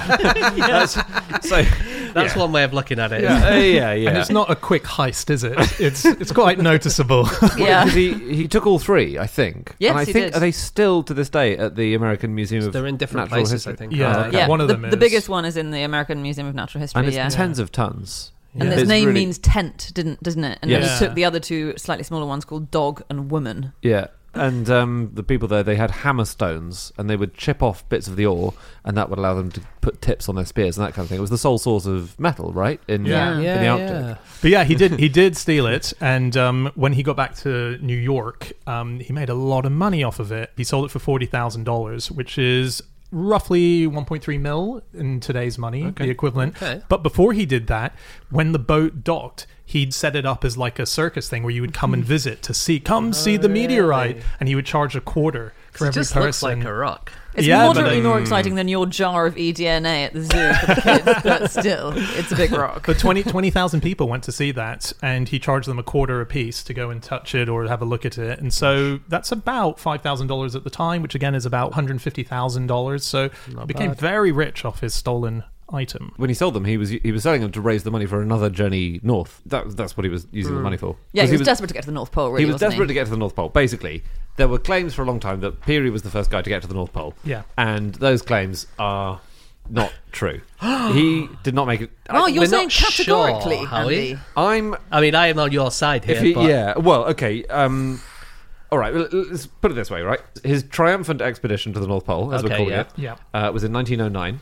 G: Yes.
F: That's, so
H: That's
F: yeah.
H: one way of looking at it.
F: Yeah, uh, yeah, yeah.
E: And it's not a quick heist, is it? It's it's quite noticeable.
G: Yeah.
F: Because he, he took all three, I think.
G: Yes,
F: and I
G: he
F: think
G: did.
F: are they still to this day at the American Museum of
H: They're in different
F: Natural
H: places,
F: History?
H: I think.
E: Yeah.
H: Uh,
G: Yeah,
E: One of
G: the,
E: them
G: the
E: is-
G: biggest one is in the American Museum of Natural History.
F: And it's
G: yeah,
F: tens of tons.
G: and
E: Yeah.
G: its
F: It's
G: name
F: really-
G: means tent, didn't doesn't it? And then
E: Yes.
G: he took the other two slightly smaller ones called dog and woman.
F: Yeah. And um, the people there, they had hammer stones, and they would chip off bits of the ore, and that would allow them to put tips on their spears and that kind of thing. It was the sole source of metal, right? In,
E: Yeah.
F: in
H: Yeah,
F: the Arctic.
H: yeah.
E: But yeah, he did he did steal it, and um, when he got back to New York, um, he made a lot of money off of it. He sold it for forty thousand dollars, which is roughly one point three mil in today's money,
F: Okay.
E: the equivalent.
H: Okay.
E: But before he did that, when the boat docked, he'd set it up as like a circus thing where you would come and visit to see, come see the meteorite,
H: really?
E: and he would charge a quarter For
H: It
E: every
H: just looks
E: person.
H: like a rock.
G: It's
E: Yeah, but
G: moderately
E: then-
G: more exciting than your jar of E D N A at the zoo for the kids, but still, it's a big rock.
E: But twenty twenty thousand people went to see that, and he charged them a quarter a piece to go and touch it or have a look at it. And so that's about five thousand dollars at the time, which again is about one hundred fifty thousand dollars. So he became
H: bad.
E: very rich off his stolen item.
F: When he sold them, he was he was selling them to raise the money for another journey north. That, that's what he was using the money for.
G: Yeah,
F: 'Cause
G: he was, desperate to get to the North Pole, really,
F: He was
G: wasn't
F: desperate to get to the North Pole. Basically, there were claims for a long time that Peary was the first guy to get to the North Pole.
E: Yeah.
F: And those claims are not true. He did not make it.
G: Oh,
F: I-
G: you're
H: we're
G: saying
H: not sure,
G: categorically,
H: Howie.
G: Andy.
F: I'm
H: I mean, I am on your side here.
F: If he,
H: but
F: yeah, well, okay. Um, all right, well, let's put it this way, right? His triumphant expedition to the North Pole, as we're
H: Okay,
F: calling
H: yeah.
F: it,
E: Yeah.
F: uh, was in nineteen oh nine.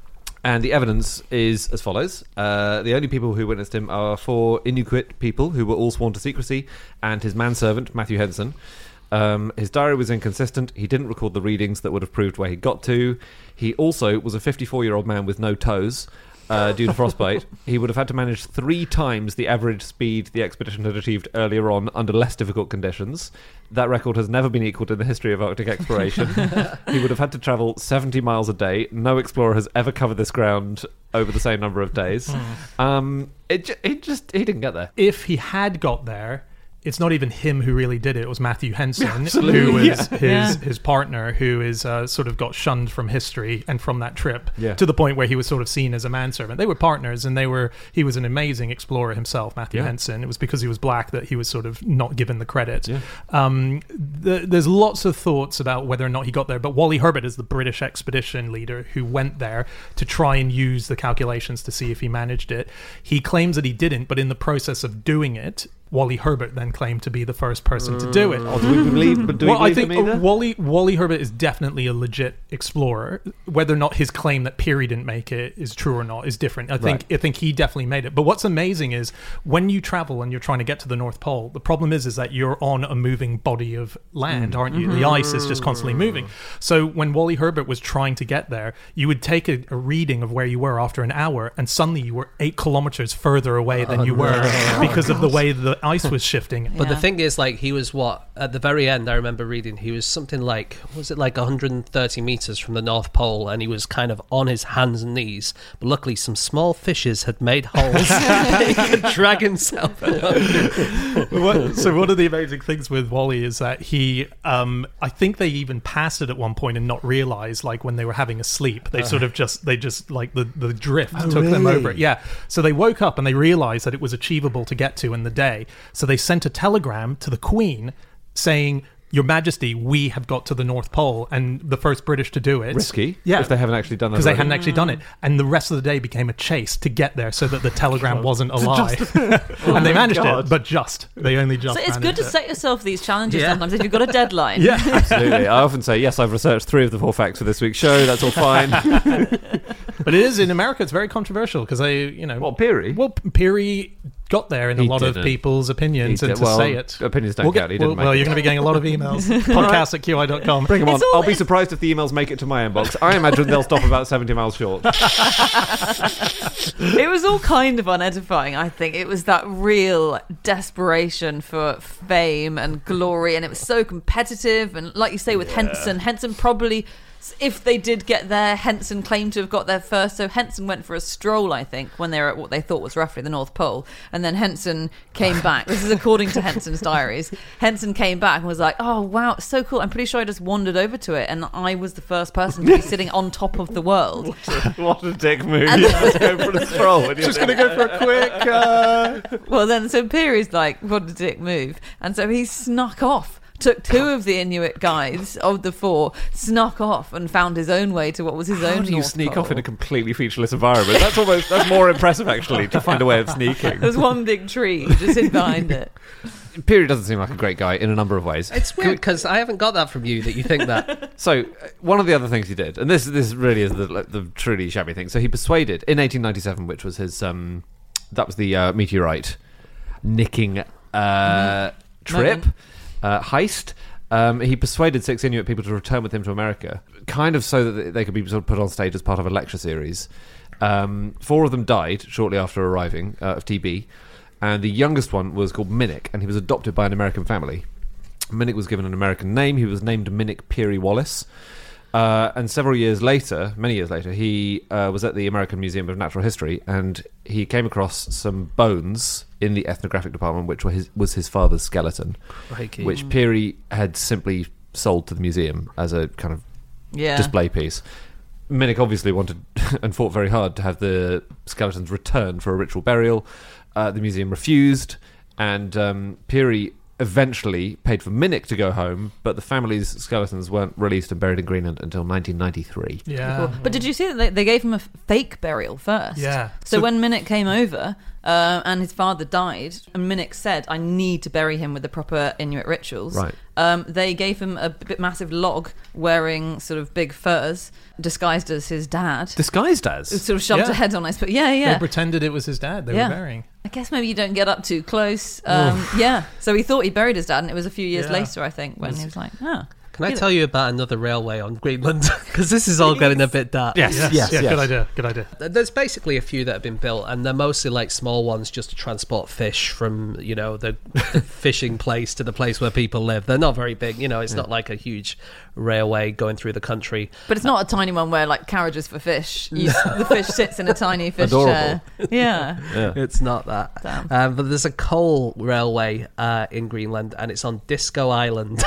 F: And the evidence is as follows. Uh, the only people who witnessed him are four Inuit people who were all sworn to secrecy, and his manservant, Matthew Henson. Um, his diary was inconsistent. He didn't record the readings that would have proved where he got to. He also was a fifty-four-year-old man with no toes. Uh, due to frostbite, he would have had to manage three times the average speed the expedition had achieved earlier on under less difficult conditions. That record has never been equalled in the history of Arctic exploration. He would have had to travel seventy miles a day. No explorer has ever covered this ground over the same number of days. Um, it, ju- it just he didn't get there.
E: If he had got there, it's not even him who really did it. It was Matthew Henson, who was
F: Yeah.
E: his
G: Yeah.
E: his partner, who is uh, sort of got shunned from history and from that trip
F: Yeah.
E: to the point where he was sort of seen as a manservant. They were partners, and they were. He was an amazing explorer himself, Matthew
F: Yeah.
E: Henson. It was because he was black that he was sort of not given the credit.
F: Yeah.
E: Um, the, there's lots of thoughts about whether or not he got there, but Wally Herbert is the British expedition leader who went there to try and use the calculations to see if he managed it. He claims that he didn't, but in the process of doing it, Wally Herbert then claimed to be the first person to do it.
F: Oh, do we believe? But do we
E: Well, I
F: believe
E: think
F: him either?
E: uh, Wally Wally Herbert is definitely a legit explorer. Whether or not his claim that Peary didn't make it is true or not is different. I think
F: Right.
E: I think he definitely made it. But what's amazing is when you travel and you're trying to get to the North Pole, the problem is is that you're on a moving body of land, aren't you? The ice is just constantly moving. So when Wally Herbert was trying to get there, you would take a, a reading of where you were after an hour, and suddenly you were eight kilometers further away than you were because of the way the ice was shifting.
H: But the
G: Yeah.
H: thing is, like, he was what? At the very end, I remember reading, he was something like, was it like one hundred thirty meters from the North Pole, and he was kind of on his hands and knees. But luckily, some small fishes had made holes that he could drag himself out.
E: What- so one of the amazing things with Wally is that he, um, I think they even passed it at one point and not realized, like when they were having a sleep, they sort of just, they just like the, the drift took them over it. Yeah. So they woke up and they realized that it was achievable to get to in the day. So they sent a telegram to the Queen saying, Your Majesty, we have got to the North Pole, and the first British to do it.
F: Risky,
E: Yeah.
F: if they haven't actually done that
E: Because they
F: already.
E: hadn't actually done it. And the rest of the day became a chase to get there so that the telegram wasn't a lie. And they managed
F: God.
E: it, but just. They only just
G: So it's good
E: managed
G: to
E: it.
G: set yourself these challenges
H: Yeah.
G: sometimes if you've got a deadline.
E: Yeah.
F: Absolutely. I often say, yes, I've researched three of the four facts for this week's show. That's all fine.
E: But it is, in America, it's very controversial because they, you know.
F: What, Peary?
E: Well, Peary got there in a
F: He
E: lot of
F: didn't.
E: people's opinions,
F: He
E: and
F: did-
E: to
F: well,
E: say it.
F: opinions don't
E: We'll
F: count. He
E: well,
F: didn't make
E: well,
F: it.
E: you're going to be getting a lot of emails. Podcast at Q I dot com.
F: Bring them on.
G: It's all-
F: I'll be surprised if the emails make it to my inbox. I imagine they'll stop about seventy miles short.
G: It was all kind of unedifying, I think. It was that real desperation for fame and glory, and it was so competitive. And like you say, with Henson, Henson probably, if they did get there, Henson claimed to have got there first. So Henson went for a stroll, I think, when they were at what they thought was roughly the North Pole. And then Henson came back. This is according to Henson's diaries. Henson came back and was like, oh, wow, it's so cool. I'm pretty sure I just wandered over to it, and I was the first person to be sitting on top of the world.
F: What a dick move.
G: And-
F: Let's go for a stroll. when you're
E: Just going to go for a quick. Uh...
G: Well, then, so Peary's like, what a dick move. And so he snuck off, took two of the Inuit guides of the four, snuck off and found his own way to what was his
F: How
G: own
F: do you
G: North
F: sneak
G: Pole.
F: off in a completely featureless environment? That's almost that's more impressive, actually, to find a way of sneaking.
G: There's one big tree, you just hid behind it.
F: Peary doesn't seem like a great guy in a number of ways.
H: It's weird because I haven't got that from you that you think that.
F: So, uh, one of the other things he did, and this this really is the like, the truly shabby thing. So he persuaded in eighteen ninety-seven, which was his um, that was the uh, meteorite nicking uh, trip uh, heist. Um, he persuaded six Inuit people to return with him to America, kind of so that they could be sort of put on stage as part of a lecture series. Um, four of them died shortly after arriving uh, of T B, and the youngest one was called Minnick, and he was adopted by an American family. Minnick was given an American name. He was named Minnick Peary Wallace. Uh, and several years later, many years later, he uh, was at the American Museum of Natural History, and he came across some bones in the ethnographic department, which were his, was his father's skeleton,
H: Crikey.
F: which Peary had simply sold to the museum as a kind of
G: Yeah.
F: display piece. Minnick obviously wanted and fought very hard to have the skeletons returned for a ritual burial. Uh, the museum refused, and um, Peary eventually paid for Minnick to go home, but the family's skeletons weren't released and buried in Greenland until nineteen ninety-three.
E: Yeah.
G: But did you see that they, they gave him a fake burial first?
E: Yeah.
G: So,
E: So-
G: when Minnick came over uh, and his father died, and Minnick said, I need to bury him with the proper Inuit rituals,
F: Right.
G: um, they gave him a bit massive log wearing sort of big furs, disguised as his dad.
F: Disguised as?
G: Sort of shoved
E: Yeah.
G: a head on, I suppose. Yeah, yeah.
E: They pretended it was his dad they
G: Yeah.
E: were burying.
G: I guess maybe you don't get up too close. Um, yeah. So he thought he buried his dad, and it was a few years
E: Yeah.
G: later, I think, when he was like, oh.
H: Can I tell you about another railway on Greenland? Because this is all getting a bit dark.
F: Yes,
E: Yes,
F: yes,
E: yeah,
F: yes.
E: good idea, good idea.
H: There's basically a few that have been built, and they're mostly like small ones just to transport fish from, you know, the, the fishing place to the place where people live. They're not very big, you know, it's not like a huge railway going through the country.
G: But it's not a tiny one where, like, carriages for fish. You, the fish sits in a tiny fish
F: Adorable.
G: chair. Yeah.
F: Yeah.
H: It's not that.
G: Damn.
H: Um, but there's a coal railway uh, in Greenland, and it's on Disco Island.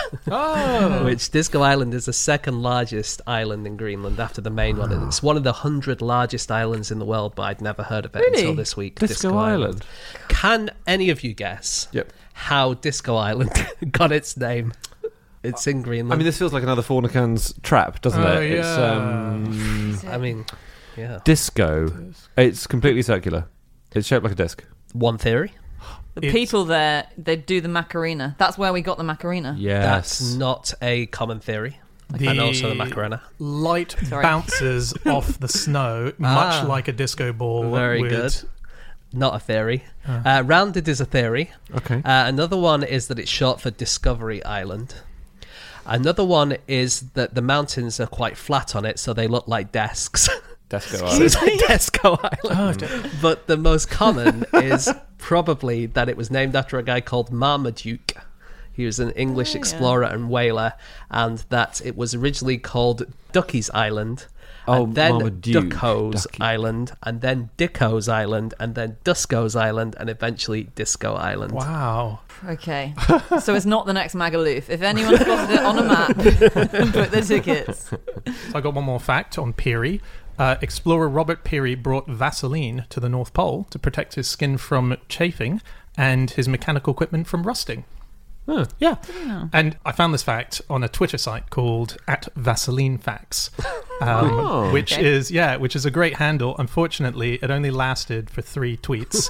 E: Oh.
H: Which Disco Island is the second largest island in Greenland after the main one. And it's one of the hundred largest islands in the world, but I'd never heard of it
G: Really?
H: until this week.
F: Disco Island.
H: Can any of you guess
F: Yep.
H: how Disco Island got its name? It's in Greenland.
F: I mean, this feels like another Fornican's trap, doesn't
E: Oh,
F: it? It's
E: yeah.
F: um,
H: I mean, yeah.
F: disco. It's completely circular. It's shaped like a disc.
H: One theory.
G: The
E: It's-
G: people there, they do the Macarena. That's where we got the Macarena.
F: Yes.
H: That's not a common theory.
E: The
H: and also the Macarena.
E: light
G: Sorry.
E: bounces off the snow, much
H: Ah.
E: like a disco ball.
H: Very
E: would.
H: good. Not a theory. Uh, rounded is a theory.
F: Okay.
H: Uh, another one is that it's short for Discovery Island. Another one is that the mountains are quite flat on it, so they look like desks.
F: Disco
H: So
F: Island.
H: it's like Desco Island. But the most common is probably that it was named after a guy called Marmaduke. He was an English
G: Oh, yeah.
H: explorer and whaler, and that it was originally called Ducky's Island,
F: Oh,
H: and then
F: Marmaduke,
H: Ducko's
F: Ducky.
H: Island, and then Dicko's Island, and then Dusko's Island, and eventually Disco Island.
E: Wow.
G: Okay. So it's not the next Magaluf. If anyone spotted it on a map, put the tickets.
E: So I got one more fact on Peary. Uh, explorer Robert Peary brought Vaseline to the North Pole to protect his skin from chafing and his mechanical equipment from rusting.
F: Huh.
E: Yeah. And I found this fact on a Twitter site called at Vaseline Facts, um,
F: Oh.
E: which
G: Okay.
E: is yeah, which is a great handle. Unfortunately, it only lasted for three tweets.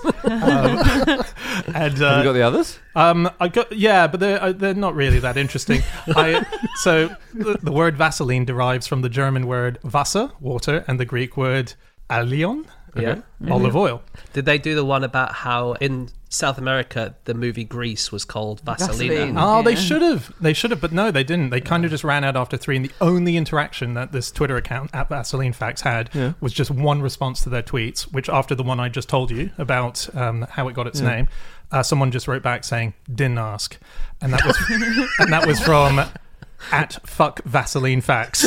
E: um, and uh,
F: Have you got the others?
E: um, I got yeah, but they're uh, they're not really that interesting. I, so the, the word Vaseline derives from the German word Wasser, water, and the Greek word alion,
H: Yeah.
E: olive oil.
H: Did they do the one about how in South America the movie Grease was called Vaselina?
G: Vaseline.
E: Oh, they
G: Yeah.
E: should have. They should have, but no, they didn't. They kind of just ran out after three, and the only interaction that this Twitter account at Vaseline Facts had
F: Yeah.
E: was just one response to their tweets, which after the one I just told you about um, how it got its name, uh, someone just wrote back saying, "Didn't ask," and that was and that was from at fuck Vaseline Facts.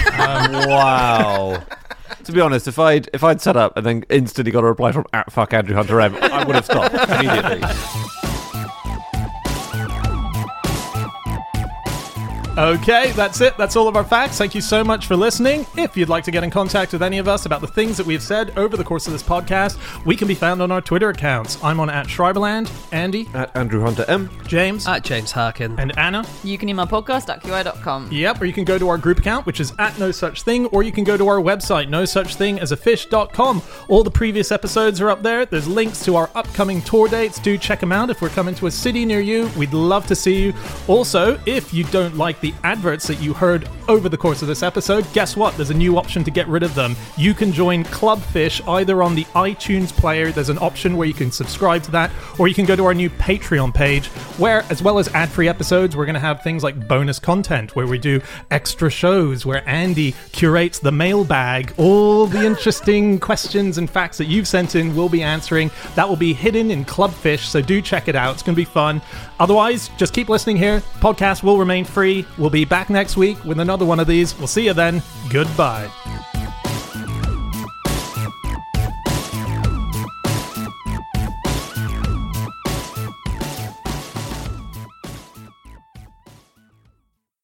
F: Wow. To be honest, if I'd if I'd set up and then instantly got a reply from at fuck Andrew Hunter M, I would have stopped immediately.
E: Okay, that's it. That's all of our facts. Thank you so much for listening. If you'd like to get in contact with any of us about the things that we've said over the course of this podcast, we can be found on our Twitter accounts. I'm on at Schreiberland, Andy,
F: At Andrew Hunter M.
E: James,
H: At James Harkin.
E: and Anna.
G: You can email podcast at Q I dot com.
E: Yep, or you can go to our group account, which is at No Such Thing, or you can go to our website, no such thing as a fish dot com. All the previous episodes are up there. There's links to our upcoming tour dates. Do check them out. If we're coming to a city near you, we'd love to see you. Also, if you don't like the the adverts that you heard over the course of this episode, guess what? There's a new option to get rid of them. You can join Clubfish either on the iTunes player. There's an option where you can subscribe to that, or you can go to our new Patreon page, where, as well as ad-free episodes, we're going to have things like bonus content, where we do extra shows, where Andy curates the mailbag. All the interesting questions and facts that you've sent in will be answering. That will be hidden in Clubfish, so do check it out. It's going to be fun. Otherwise, just keep listening here. Podcast will remain free. We'll be back next week with another one of these. We'll see you then. Goodbye.